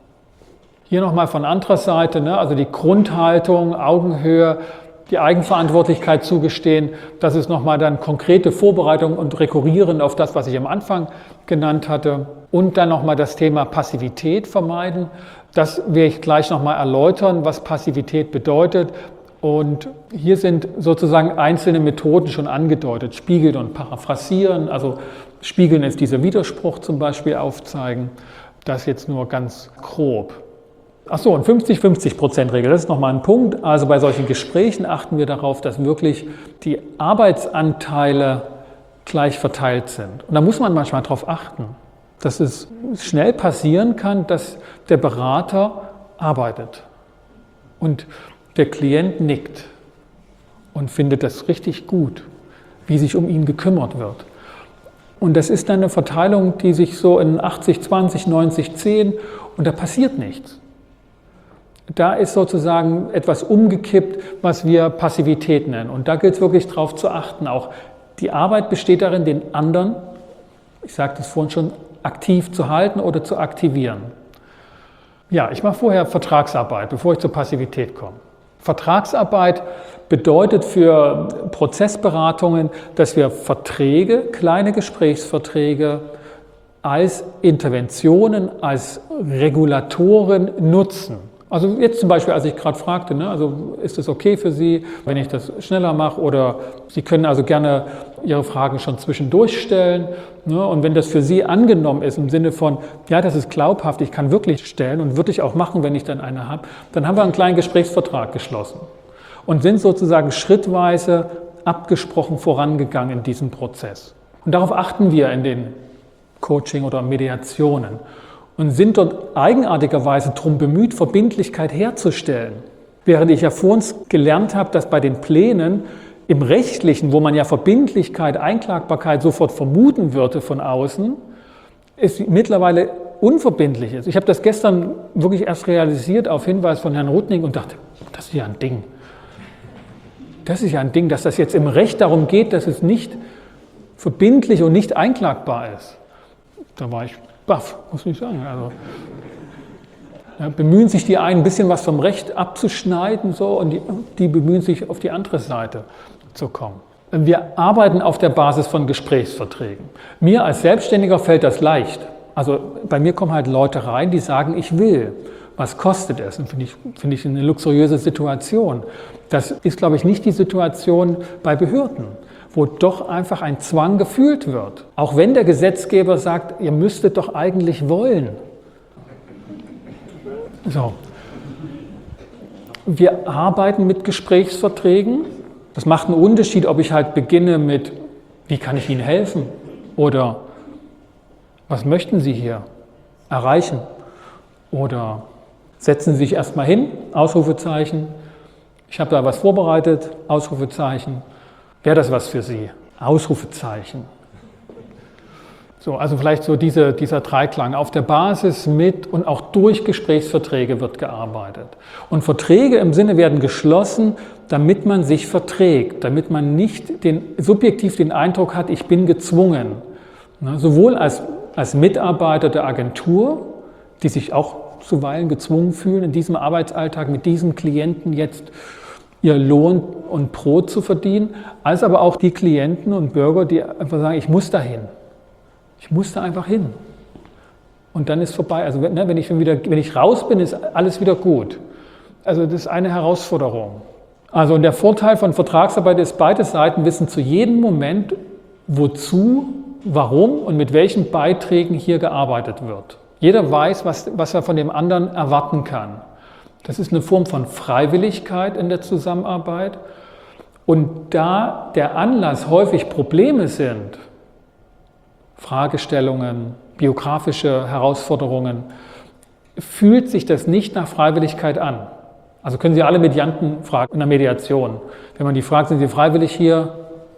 Hier nochmal von anderer Seite, ne, also die Grundhaltung, Augenhöhe, die Eigenverantwortlichkeit zugestehen, das ist nochmal dann konkrete Vorbereitung und Rekurrieren auf das, was ich am Anfang genannt hatte. Und dann nochmal das Thema Passivität vermeiden. Das werde ich gleich nochmal erläutern, was Passivität bedeutet. Und hier sind sozusagen einzelne Methoden schon angedeutet. Spiegeln und paraphrasieren, also spiegeln ist dieser Widerspruch zum Beispiel aufzeigen. Das jetzt nur ganz grob. Achso, und 50-50%-Regel, das ist nochmal ein Punkt. Also bei solchen Gesprächen achten wir darauf, dass wirklich die Arbeitsanteile gleich verteilt sind. Und da muss man manchmal darauf achten, dass es schnell passieren kann, dass der Berater arbeitet und der Klient nickt und findet das richtig gut, wie sich um ihn gekümmert wird. Und das ist dann eine Verteilung, die sich so in 80-20, 90-10 und da passiert nichts. Da ist sozusagen etwas umgekippt, was wir Passivität nennen. Und da gilt es wirklich darauf zu achten. Auch die Arbeit besteht darin, den anderen, ich sagte es vorhin schon, aktiv zu halten oder zu aktivieren. Ja, ich mache vorher Vertragsarbeit, bevor ich zur Passivität komme. Vertragsarbeit bedeutet für Prozessberatungen, dass wir Verträge, kleine Gesprächsverträge, als Interventionen, als Regulatoren nutzen. Also jetzt zum Beispiel, als ich gerade fragte, also ist es okay für Sie, wenn ich das schneller mache, oder Sie können also gerne Ihre Fragen schon zwischendurch stellen. Und wenn das für Sie angenommen ist, im Sinne von, ja, das ist glaubhaft, ich kann wirklich stellen und würde ich auch machen, wenn ich dann eine habe, dann haben wir einen kleinen Gesprächsvertrag geschlossen und sind sozusagen schrittweise abgesprochen vorangegangen in diesem Prozess. Und darauf achten wir in den Coaching oder Mediationen und sind dort eigenartigerweise darum bemüht, Verbindlichkeit herzustellen. Während ich ja vor uns gelernt habe, dass bei den Plänen im Rechtlichen, wo man ja Verbindlichkeit, Einklagbarkeit sofort vermuten würde von außen, es mittlerweile unverbindlich ist. Ich habe das gestern wirklich erst realisiert auf Hinweis von Herrn Rudning und dachte, das ist ja ein Ding. Das ist ja ein Ding, dass das jetzt im Recht darum geht, dass es nicht verbindlich und nicht einklagbar ist. Da war ich baff, muss ich sagen. Also, ja, bemühen sich die einen, ein bisschen was vom Recht abzuschneiden, so, und die bemühen sich, auf die andere Seite zu kommen. Wir arbeiten auf der Basis von Gesprächsverträgen. Mir als Selbstständiger fällt das leicht. Also bei mir kommen halt Leute rein, die sagen, ich will. Was kostet es? Und finde ich eine luxuriöse Situation. Das ist, glaube ich, nicht die Situation bei Behörden, wo doch einfach ein Zwang gefühlt wird. Auch wenn der Gesetzgeber sagt, ihr müsstet doch eigentlich wollen. So. Wir arbeiten mit Gesprächsverträgen. Das macht einen Unterschied, ob ich halt beginne mit, wie kann ich Ihnen helfen? Oder was möchten Sie hier erreichen? Oder setzen Sie sich erstmal hin, Ausrufezeichen. Ich habe da was vorbereitet, Ausrufezeichen. Wäre das was für Sie? Ausrufezeichen. So, also vielleicht so dieser Dreiklang. Auf der Basis mit und auch durch Gesprächsverträge wird gearbeitet. Und Verträge im Sinne werden geschlossen, damit man sich verträgt, damit man nicht subjektiv den Eindruck hat, ich bin gezwungen. Sowohl als Mitarbeiter der Agentur, die sich auch zuweilen gezwungen fühlen, in diesem Arbeitsalltag mit diesem Klienten jetzt ihr Lohn und Brot zu verdienen, als aber auch die Klienten und Bürger, die einfach sagen, ich muss dahin. Ich muss da einfach hin. Und dann ist vorbei. Also wenn ich raus bin, ist alles wieder gut. Also das ist eine Herausforderung. Also und der Vorteil von Vertragsarbeit ist, beide Seiten wissen zu jedem Moment, wozu, warum und mit welchen Beiträgen hier gearbeitet wird. Jeder weiß, was er von dem anderen erwarten kann. Das ist eine Form von Freiwilligkeit in der Zusammenarbeit. Und da der Anlass häufig Probleme sind, Fragestellungen, biografische Herausforderungen, fühlt sich das nicht nach Freiwilligkeit an. Also können Sie alle Medianten fragen in der Mediation. Wenn man die fragt, sind Sie freiwillig hier?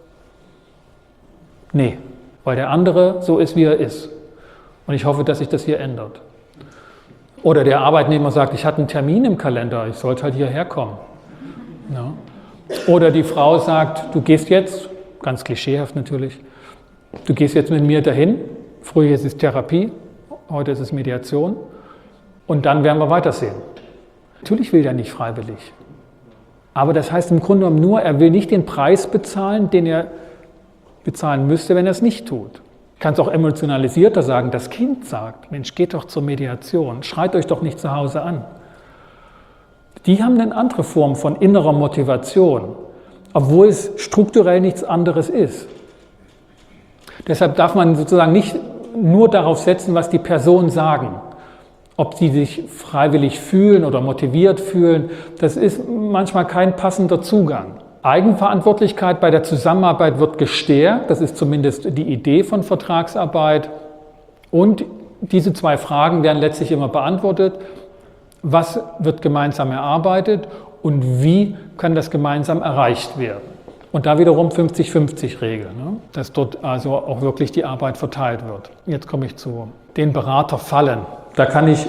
Nee, weil der andere so ist, wie er ist. Und ich hoffe, dass sich das hier ändert. Oder der Arbeitnehmer sagt, ich hatte einen Termin im Kalender, ich sollte halt hierher kommen. Ja. Oder die Frau sagt, du gehst jetzt, ganz klischeehaft natürlich, du gehst jetzt mit mir dahin, früher ist es Therapie, heute ist es Mediation und dann werden wir weitersehen. Natürlich will der nicht freiwillig. Aber das heißt im Grunde genommen nur, er will nicht den Preis bezahlen, den er bezahlen müsste, wenn er es nicht tut. Ich kann es auch emotionalisierter sagen, das Kind sagt, Mensch, geht doch zur Mediation, schreit euch doch nicht zu Hause an. Die haben eine andere Form von innerer Motivation, obwohl es strukturell nichts anderes ist. Deshalb darf man sozusagen nicht nur darauf setzen, was die Personen sagen. Ob sie sich freiwillig fühlen oder motiviert fühlen, das ist manchmal kein passender Zugang. Eigenverantwortlichkeit bei der Zusammenarbeit wird gestärkt, das ist zumindest die Idee von Vertragsarbeit. Und diese zwei Fragen werden letztlich immer beantwortet. Was wird gemeinsam erarbeitet und wie kann das gemeinsam erreicht werden? Und da wiederum 50-50-Regel, dass dort also auch wirklich die Arbeit verteilt wird. Jetzt komme ich zu den Beraterfallen. Da kann ich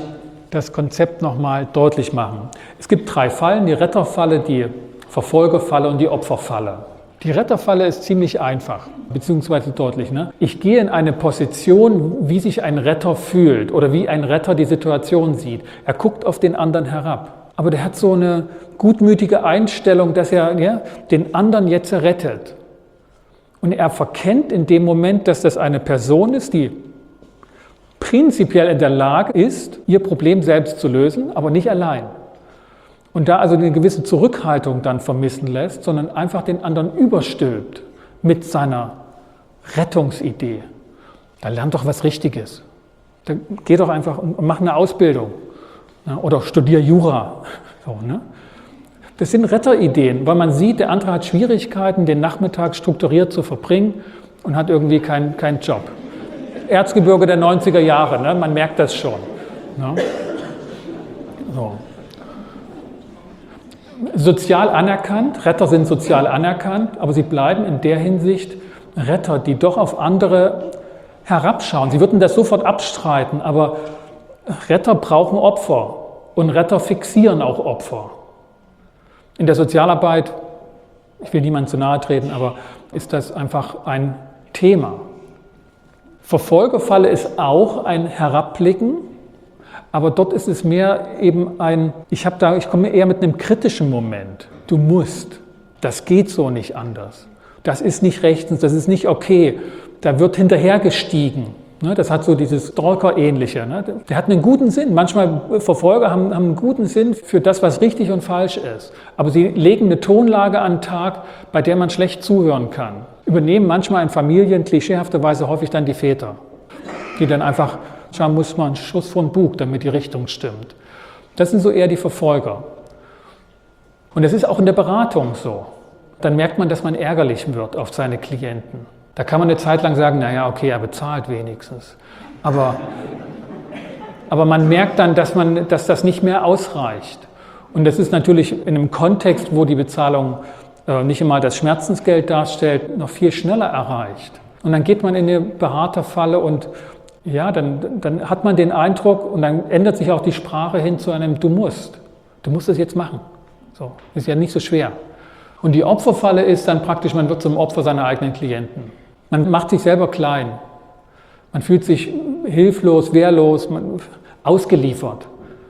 das Konzept nochmal deutlich machen. Es gibt 3 Fallen, die Retterfalle, die Verfolgerfalle und die Opferfalle. Die Retterfalle ist ziemlich einfach, beziehungsweise deutlich. Ne? Ich gehe in eine Position, wie sich ein Retter fühlt oder wie ein Retter die Situation sieht. Er guckt auf den anderen herab. Aber der hat so eine gutmütige Einstellung, dass er den anderen jetzt rettet. Und er verkennt in dem Moment, dass das eine Person ist, die prinzipiell in der Lage ist, ihr Problem selbst zu lösen, aber nicht allein. Und da also eine gewisse Zurückhaltung dann vermissen lässt, sondern einfach den anderen überstülpt mit seiner Rettungsidee. Da lernt doch was Richtiges. Da geh doch einfach und mach eine Ausbildung. Oder studier Jura. So, ne? Das sind Retterideen, weil man sieht, der andere hat Schwierigkeiten, den Nachmittag strukturiert zu verbringen und hat irgendwie keinen Job. Erzgebirge der 90er Jahre, ne? Man merkt das schon. Ne? So. Sozial anerkannt, Retter sind sozial anerkannt, aber sie bleiben in der Hinsicht Retter, die doch auf andere herabschauen. Sie würden das sofort abstreiten, aber Retter brauchen Opfer und Retter fixieren auch Opfer. In der Sozialarbeit, ich will niemandem zu nahe treten, aber ist das einfach ein Thema. Verfolgerfalle ist auch ein Herabblicken, aber dort ist es mehr eben ich komme eher mit einem kritischen Moment. Du musst, das geht so nicht anders. Das ist nicht rechtens, das ist nicht okay. Da wird hinterhergestiegen. Das hat so dieses Stalker-ähnliche. Der hat einen guten Sinn. Manchmal Verfolger haben einen guten Sinn für das, was richtig und falsch ist. Aber sie legen eine Tonlage an den Tag, bei der man schlecht zuhören kann. Übernehmen manchmal in Familien klischeehafterweise häufig dann die Väter, die dann einfach, da muss man einen Schuss von Bug, damit die Richtung stimmt. Das sind so eher die Verfolger. Und das ist auch in der Beratung so. Dann merkt man, dass man ärgerlich wird auf seine Klienten. Da kann man eine Zeit lang sagen, naja, okay, er bezahlt wenigstens. Aber man merkt dann, dass das nicht mehr ausreicht. Und das ist natürlich in einem Kontext, wo die Bezahlung nicht immer das Schmerzensgeld darstellt, noch viel schneller erreicht. Und dann geht man in eine Beraterfalle und ja, dann hat man den Eindruck und dann ändert sich auch die Sprache hin zu einem Du musst es jetzt machen. So, ist ja nicht so schwer. Und die Opferfalle ist dann praktisch, man wird zum Opfer seiner eigenen Klienten. Man macht sich selber klein. Man fühlt sich hilflos, wehrlos, ausgeliefert.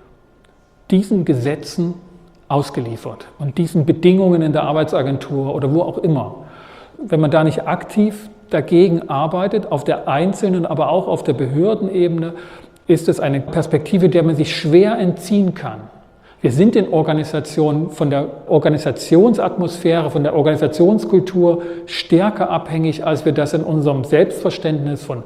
Diesen Gesetzen ausgeliefert und diesen Bedingungen in der Arbeitsagentur oder wo auch immer. Wenn man da nicht aktiv dagegen arbeitet, auf der einzelnen, aber auch auf der Behördenebene, ist es eine Perspektive, der man sich schwer entziehen kann. Wir sind in Organisationen von der Organisationsatmosphäre, von der Organisationskultur stärker abhängig, als wir das in unserem Selbstverständnis von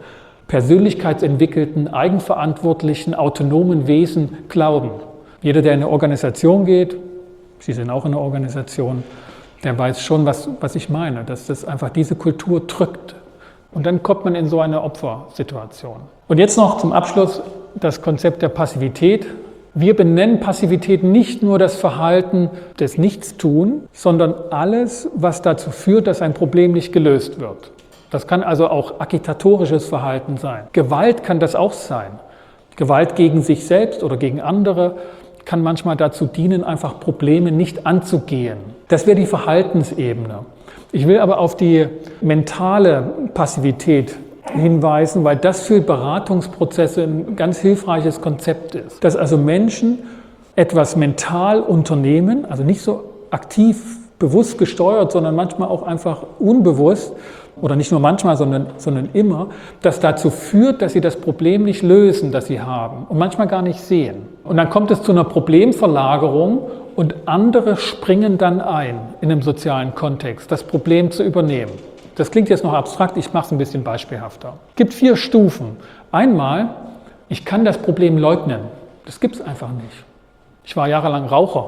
persönlichkeitsentwickelten, eigenverantwortlichen, autonomen Wesen glauben. Jeder, der in eine Organisation geht, Sie sind auch in einer Organisation, der weiß schon, was ich meine, dass das einfach diese Kultur drückt. Und dann kommt man in so eine Opfersituation. Und jetzt noch zum Abschluss das Konzept der Passivität. Wir benennen Passivität nicht nur das Verhalten des Nichtstun, sondern alles, was dazu führt, dass ein Problem nicht gelöst wird. Das kann also auch agitatorisches Verhalten sein. Gewalt kann das auch sein. Gewalt gegen sich selbst oder gegen andere kann manchmal dazu dienen, einfach Probleme nicht anzugehen. Das wäre die Verhaltensebene. Ich will aber auf die mentale Passivität hinweisen, weil das für Beratungsprozesse ein ganz hilfreiches Konzept ist. Dass also Menschen etwas mental unternehmen, also nicht so aktiv, bewusst gesteuert, sondern manchmal auch einfach unbewusst, oder nicht nur manchmal, sondern immer, das dazu führt, dass sie das Problem nicht lösen, das sie haben und manchmal gar nicht sehen. Und dann kommt es zu einer Problemverlagerung und andere springen dann ein in einem sozialen Kontext, das Problem zu übernehmen. Das klingt jetzt noch abstrakt, ich mache es ein bisschen beispielhafter. Es gibt 4 Stufen. Einmal, ich kann das Problem leugnen. Das gibt es einfach nicht. Ich war jahrelang Raucher.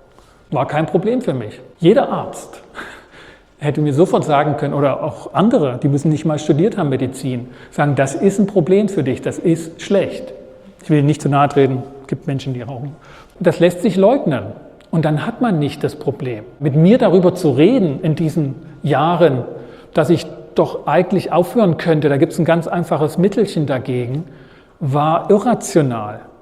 War kein Problem für mich. Jeder Arzt hätte mir sofort sagen können, oder auch andere, die müssen nicht mal studiert haben Medizin, sagen, das ist ein Problem für dich, das ist schlecht. Ich will nicht zu nahe treten, es gibt Menschen, die rauchen. Das lässt sich leugnen. Und dann hat man nicht das Problem. Mit mir darüber zu reden in diesen Jahren, dass ich doch eigentlich aufhören könnte, da gibt es ein ganz einfaches Mittelchen dagegen, war irrational.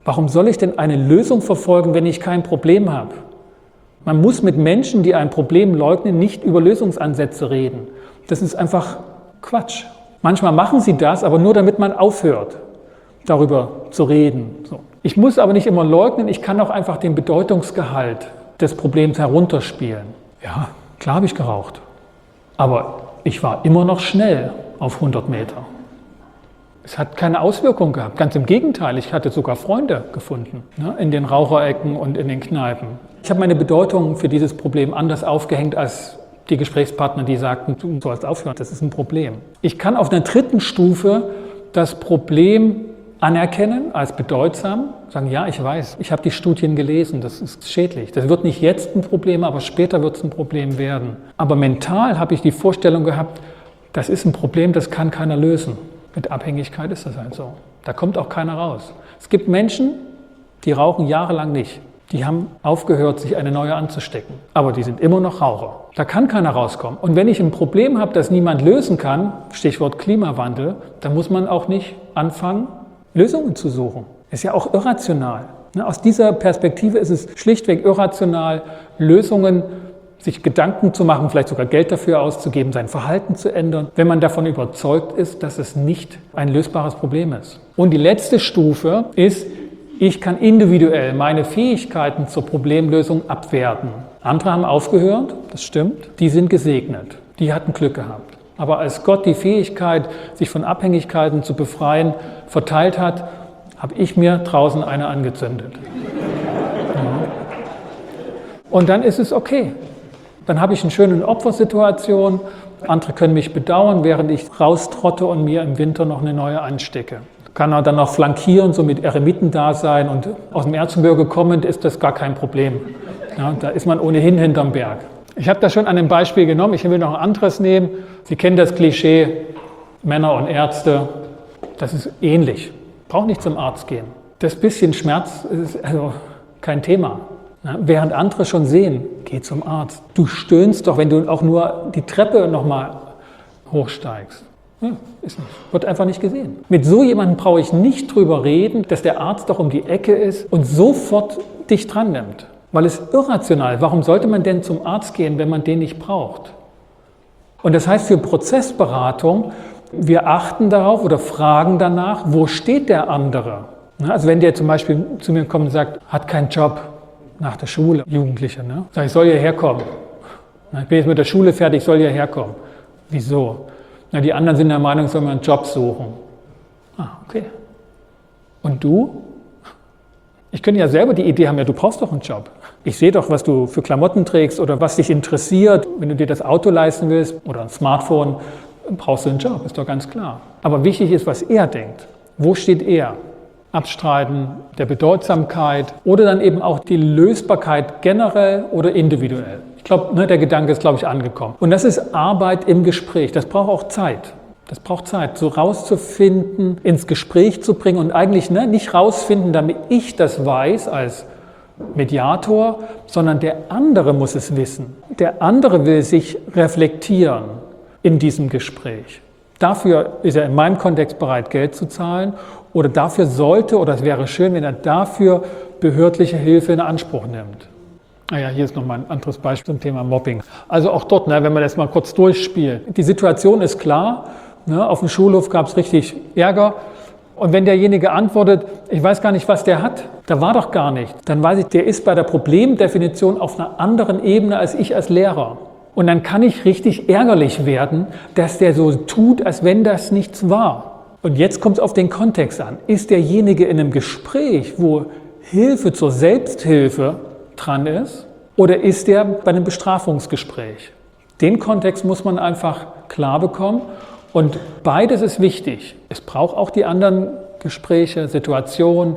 Warum soll ich denn eine Lösung verfolgen, wenn ich kein Problem habe? Man muss mit Menschen, die ein Problem leugnen, nicht über Lösungsansätze reden. Das ist einfach Quatsch. Manchmal machen sie das, aber nur damit man aufhört, darüber zu reden. So. Ich muss aber nicht immer leugnen, ich kann auch einfach den Bedeutungsgehalt des Problems herunterspielen. Ja, klar habe ich geraucht, aber ich war immer noch schnell auf 100 Meter. Es hat keine Auswirkung gehabt, ganz im Gegenteil, ich hatte sogar Freunde gefunden, ne, in den Raucherecken und in den Kneipen. Ich habe meine Bedeutung für dieses Problem anders aufgehängt als die Gesprächspartner, die sagten, du sollst aufhören, das ist ein Problem. Ich kann auf einer dritten Stufe das Problem anerkennen als bedeutsam, sagen, ja, ich weiß, ich habe die Studien gelesen, das ist schädlich. Das wird nicht jetzt ein Problem, aber später wird es ein Problem werden. Aber mental habe ich die Vorstellung gehabt, das ist ein Problem, das kann keiner lösen. Mit Abhängigkeit ist das halt so. Da kommt auch keiner raus. Es gibt Menschen, die rauchen jahrelang nicht. Die haben aufgehört, sich eine neue anzustecken. Aber die sind immer noch Raucher. Da kann keiner rauskommen. Und wenn ich ein Problem habe, das niemand lösen kann, Stichwort Klimawandel, dann muss man auch nicht anfangen, Lösungen zu suchen. Ist ja auch irrational. Aus dieser Perspektive ist es schlichtweg irrational, Lösungen, sich Gedanken zu machen, vielleicht sogar Geld dafür auszugeben, sein Verhalten zu ändern, wenn man davon überzeugt ist, dass es nicht ein lösbares Problem ist. Und die letzte Stufe ist, ich kann individuell meine Fähigkeiten zur Problemlösung abwerten. Andere haben aufgehört, das stimmt, die sind gesegnet, die hatten Glück gehabt. Aber als Gott die Fähigkeit, sich von Abhängigkeiten zu befreien, verteilt hat, habe ich mir draußen eine angezündet. Ja. Und dann ist es okay. Dann habe ich eine schöne Opfersituation, andere können mich bedauern, während ich raustrotte und mir im Winter noch eine neue anstecke. Kann er dann noch flankieren, so mit Eremitendasein und aus dem Erzgebirge kommend ist das gar kein Problem. Ja, da ist man ohnehin hinterm Berg. Ich habe das schon an einem Beispiel genommen, ich will noch ein anderes nehmen. Sie kennen das Klischee, Männer und Ärzte, das ist ähnlich. Braucht nicht zum Arzt gehen. Das bisschen Schmerz ist also kein Thema. Ja, während andere schon sehen, geh zum Arzt. Du stöhnst doch, wenn du auch nur die Treppe nochmal hochsteigst. Ja, ist nicht. Wird einfach nicht gesehen. Mit so jemandem brauche ich nicht drüber reden, dass der Arzt doch um die Ecke ist und sofort dich dran nimmt. Weil es irrational. Warum sollte man denn zum Arzt gehen, wenn man den nicht braucht? Und das heißt für Prozessberatung, wir achten darauf oder fragen danach, wo steht der andere? Also wenn der zum Beispiel zu mir kommt und sagt, hat keinen Job nach der Schule, Jugendliche, ne? Sag ich, soll hierher kommen. Ich bin jetzt mit der Schule fertig, soll hierher kommen. Wieso? Na, die anderen sind der Meinung, soll man einen Job suchen. Ah, okay. Und du? Ich könnte ja selber die Idee haben, ja, du brauchst doch einen Job. Ich sehe doch, was du für Klamotten trägst oder was dich interessiert. Wenn du dir das Auto leisten willst oder ein Smartphone, brauchst du einen Job, ist doch ganz klar. Aber wichtig ist, was er denkt. Wo steht er? Abstreiten der Bedeutsamkeit oder dann eben auch die Lösbarkeit generell oder individuell. Ich glaube, der Gedanke ist, glaube ich, angekommen. Und das ist Arbeit im Gespräch. Das braucht auch Zeit. Das braucht Zeit, so rauszufinden, ins Gespräch zu bringen und eigentlich nicht rausfinden, damit ich das weiß als Mediator, sondern der andere muss es wissen. Der andere will sich reflektieren in diesem Gespräch. Dafür ist er in meinem Kontext bereit, Geld zu zahlen oder dafür sollte, oder es wäre schön, wenn er dafür behördliche Hilfe in Anspruch nimmt. Naja, hier ist nochmal ein anderes Beispiel zum Thema Mobbing. Also auch dort, wenn wir das mal kurz durchspielen. Die Situation ist klar, auf dem Schulhof gab es richtig Ärger. Und wenn derjenige antwortet, ich weiß gar nicht, was der hat, da war doch gar nicht, dann weiß ich, der ist bei der Problemdefinition auf einer anderen Ebene als ich als Lehrer. Und dann kann ich richtig ärgerlich werden, dass der so tut, als wenn das nichts war. Und jetzt kommt es auf den Kontext an. Ist derjenige in einem Gespräch, wo Hilfe zur Selbsthilfe dran ist, oder ist der bei einem Bestrafungsgespräch? Den Kontext muss man einfach klar bekommen. Und beides ist wichtig. Es braucht auch die anderen Gespräche, Situationen,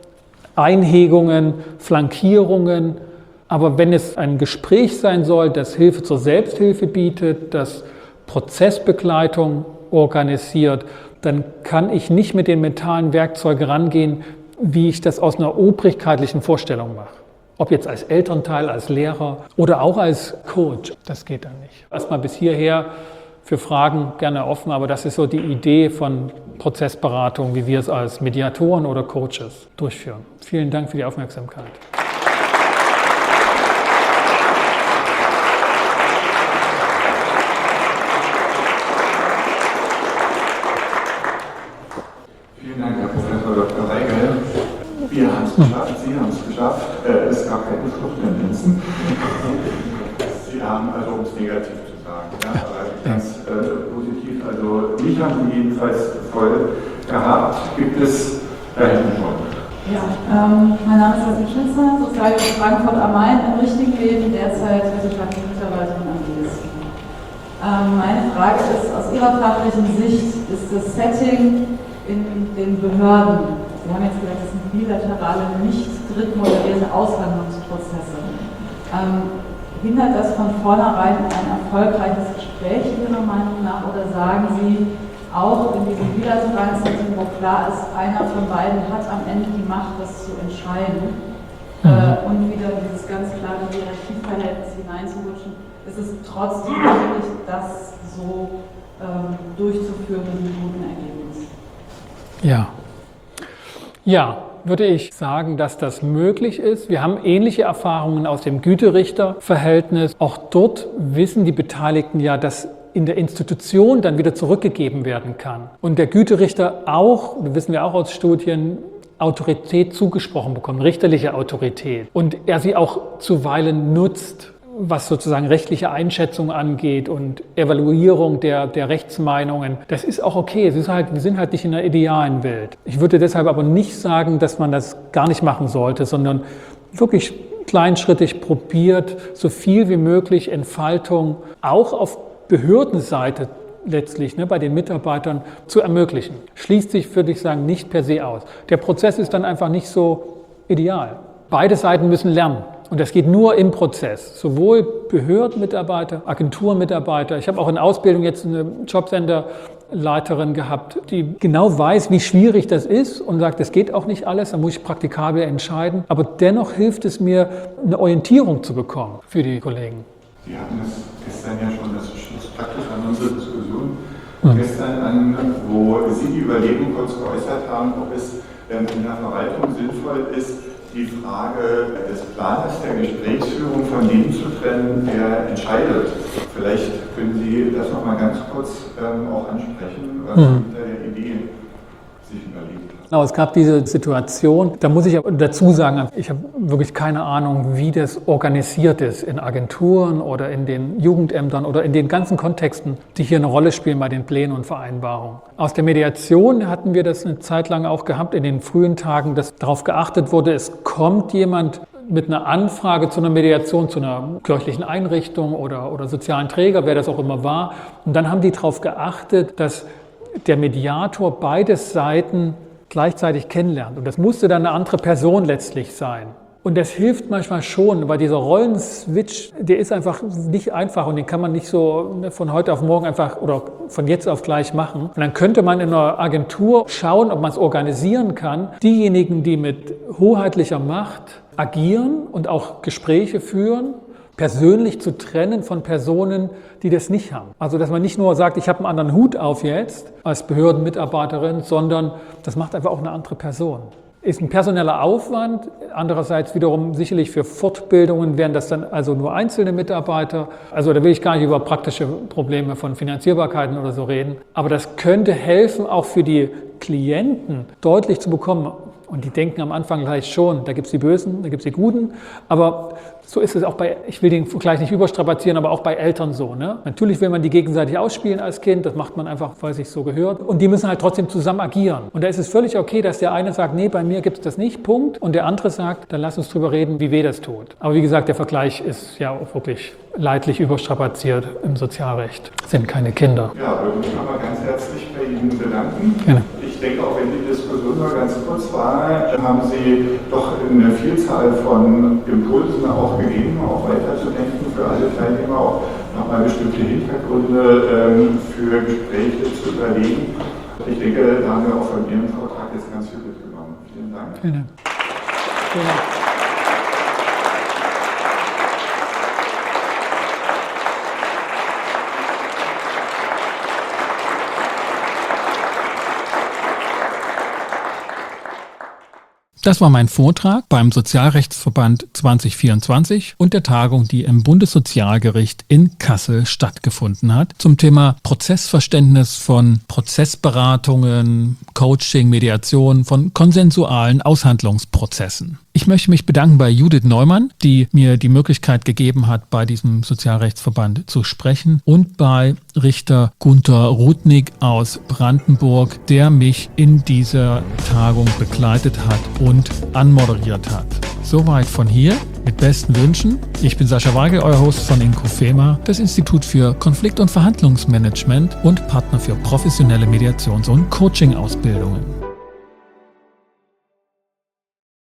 Einhegungen, Flankierungen. Aber wenn es ein Gespräch sein soll, das Hilfe zur Selbsthilfe bietet, das Prozessbegleitung organisiert, dann kann ich nicht mit den mentalen Werkzeugen rangehen, wie ich das aus einer obrigkeitlichen Vorstellung mache. Ob jetzt als Elternteil, als Lehrer oder auch als Coach, das geht dann nicht. Erstmal bis hierher für Fragen gerne offen, aber das ist so die Idee von Prozessberatung, wie wir es als Mediatoren oder Coaches durchführen. Vielen Dank für die Aufmerksamkeit. Vielen Dank, Herr Professor Dr. Weigel. Wir haben es geschafft, Sie haben es geschafft. Es gab keine Fluchttendenzen. Sie haben, also um es negativ zu sagen, ja, aber ganz positiv, also mich haben Sie jedenfalls voll gehabt. Gibt es da hinten schon? Ja, mein Name ist Jasmin Schnitzler, Sozialdienst Frankfurt am Main, im richtigen Leben, derzeit wissenschaftliche Mitarbeiterin am BSI. Meine Frage ist, aus Ihrer fachlichen Sicht ist das Setting in den Behörden, Sie haben jetzt gesagt, das sind bilaterale, nicht drittmoderierte Aushandlungsprozesse. Hindert das von vornherein ein erfolgreiches Gespräch Ihrer Meinung nach, oder sagen Sie, auch in diesem bilateralen Setting, wo klar ist, einer von beiden hat am Ende die Macht, das zu entscheiden, und wieder dieses ganz klare Hierarchieverhältnis hineinzurutschen, ist es trotzdem möglich, das so durchzuführen mit einem guten Ergebnis? Ja, würde ich sagen, dass das möglich ist. Wir haben ähnliche Erfahrungen aus dem Güterichterverhältnis. Auch dort wissen die Beteiligten ja, dass in der Institution dann wieder zurückgegeben werden kann. Und der Güterichter auch, das wissen wir auch aus Studien, Autorität zugesprochen bekommt, richterliche Autorität. Und er sie auch zuweilen nutzt, was sozusagen rechtliche Einschätzung angeht und Evaluierung der Rechtsmeinungen. Das ist auch okay. Es ist halt, wir sind halt nicht in einer idealen Welt. Ich würde deshalb aber nicht sagen, dass man das gar nicht machen sollte, sondern wirklich kleinschrittig probiert, so viel wie möglich Entfaltung auch auf Behördenseite letztlich bei den Mitarbeitern zu ermöglichen. Schließt sich, würde ich sagen, nicht per se aus. Der Prozess ist dann einfach nicht so ideal. Beide Seiten müssen lernen. Und das geht nur im Prozess. Sowohl Behördenmitarbeiter, Agenturmitarbeiter. Ich habe auch in Ausbildung jetzt eine Jobcenterleiterin gehabt, die genau weiß, wie schwierig das ist und sagt, es geht auch nicht alles, da muss ich praktikabel entscheiden. Aber dennoch hilft es mir, eine Orientierung zu bekommen für die Kollegen. Sie hatten es gestern ja schon, das schließt praktisch an unsere Diskussion gestern an, wo Sie die Überlegung kurz geäußert haben, ob es in der Verwaltung sinnvoll ist, die Frage des Planers der Gesprächsführung von dem zu trennen, der entscheidet. Vielleicht können Sie das noch mal ganz kurz auch ansprechen, was hinter der Idee sich überlegt hat. Genau, es gab diese Situation, da muss ich dazu sagen, ich habe wirklich keine Ahnung, wie das organisiert ist in Agenturen oder in den Jugendämtern oder in den ganzen Kontexten, die hier eine Rolle spielen bei den Plänen und Vereinbarungen. Aus der Mediation hatten wir das eine Zeit lang auch gehabt, in den frühen Tagen, dass darauf geachtet wurde, es kommt jemand mit einer Anfrage zu einer Mediation, zu einer kirchlichen Einrichtung oder sozialen Träger, wer das auch immer war. Und dann haben die darauf geachtet, dass der Mediator beide Seiten gleichzeitig kennenlernt. Und das musste dann eine andere Person letztlich sein. Und das hilft manchmal schon, weil dieser Rollenswitch, der ist einfach nicht einfach und den kann man nicht so von heute auf morgen einfach oder von jetzt auf gleich machen. Und dann könnte man in einer Agentur schauen, ob man es organisieren kann. Diejenigen, die mit hoheitlicher Macht agieren und auch Gespräche führen, persönlich zu trennen von Personen, die das nicht haben. Also dass man nicht nur sagt, ich habe einen anderen Hut auf jetzt als Behördenmitarbeiterin, sondern das macht einfach auch eine andere Person. Ist ein personeller Aufwand, andererseits wiederum sicherlich für Fortbildungen wären das dann also nur einzelne Mitarbeiter. Also da will ich gar nicht über praktische Probleme von Finanzierbarkeiten oder so reden. Aber das könnte helfen, auch für die Klienten deutlich zu bekommen. Und die denken am Anfang gleich schon, da gibt es die Bösen, da gibt es die Guten. Aber so ist es auch bei, ich will den Vergleich nicht überstrapazieren, aber auch bei Eltern so. Ne? Natürlich will man die gegenseitig ausspielen als Kind, das macht man einfach, weil es sich so gehört. Und die müssen halt trotzdem zusammen agieren. Und da ist es völlig okay, dass der eine sagt, nee, bei mir gibt es das nicht, Punkt. Und der andere sagt, dann lass uns drüber reden, wie weh das tut. Aber wie gesagt, der Vergleich ist ja auch wirklich leidlich überstrapaziert im Sozialrecht. Das sind keine Kinder. Ja, würde mich nochmal ganz herzlich bei Ihnen bedanken. Gerne. Ich denke, auch wenn die Diskussion nur ganz kurz war, haben Sie doch eine Vielzahl von Impulsen auch gegeben, auch weiterzudenken, für alle Teilnehmer auch nochmal bestimmte Hintergründe für Gespräche zu überlegen. Ich denke, da haben wir auch von Ihrem Vortrag jetzt ganz viel mitgenommen. Vielen Dank. Vielen Dank. Vielen Dank. Das war mein Vortrag beim Sozialrechtsverband 2024 und der Tagung, die im Bundessozialgericht in Kassel stattgefunden hat, zum Thema Prozessverständnis von Prozessberatungen, Coaching, Mediation, von konsensualen Aushandlungsprozessen. Ich möchte mich bedanken bei Judith Neumann, die mir die Möglichkeit gegeben hat, bei diesem Sozialrechtsverband zu sprechen, und bei Richter Gunther Rudnick aus Brandenburg, der mich in dieser Tagung begleitet hat und anmoderiert hat. Soweit von hier, mit besten Wünschen. Ich bin Sascha Weigel, euer Host von Inkofema, das Institut für Konflikt- und Verhandlungsmanagement und Partner für professionelle Mediations- und Coaching-Ausbildungen.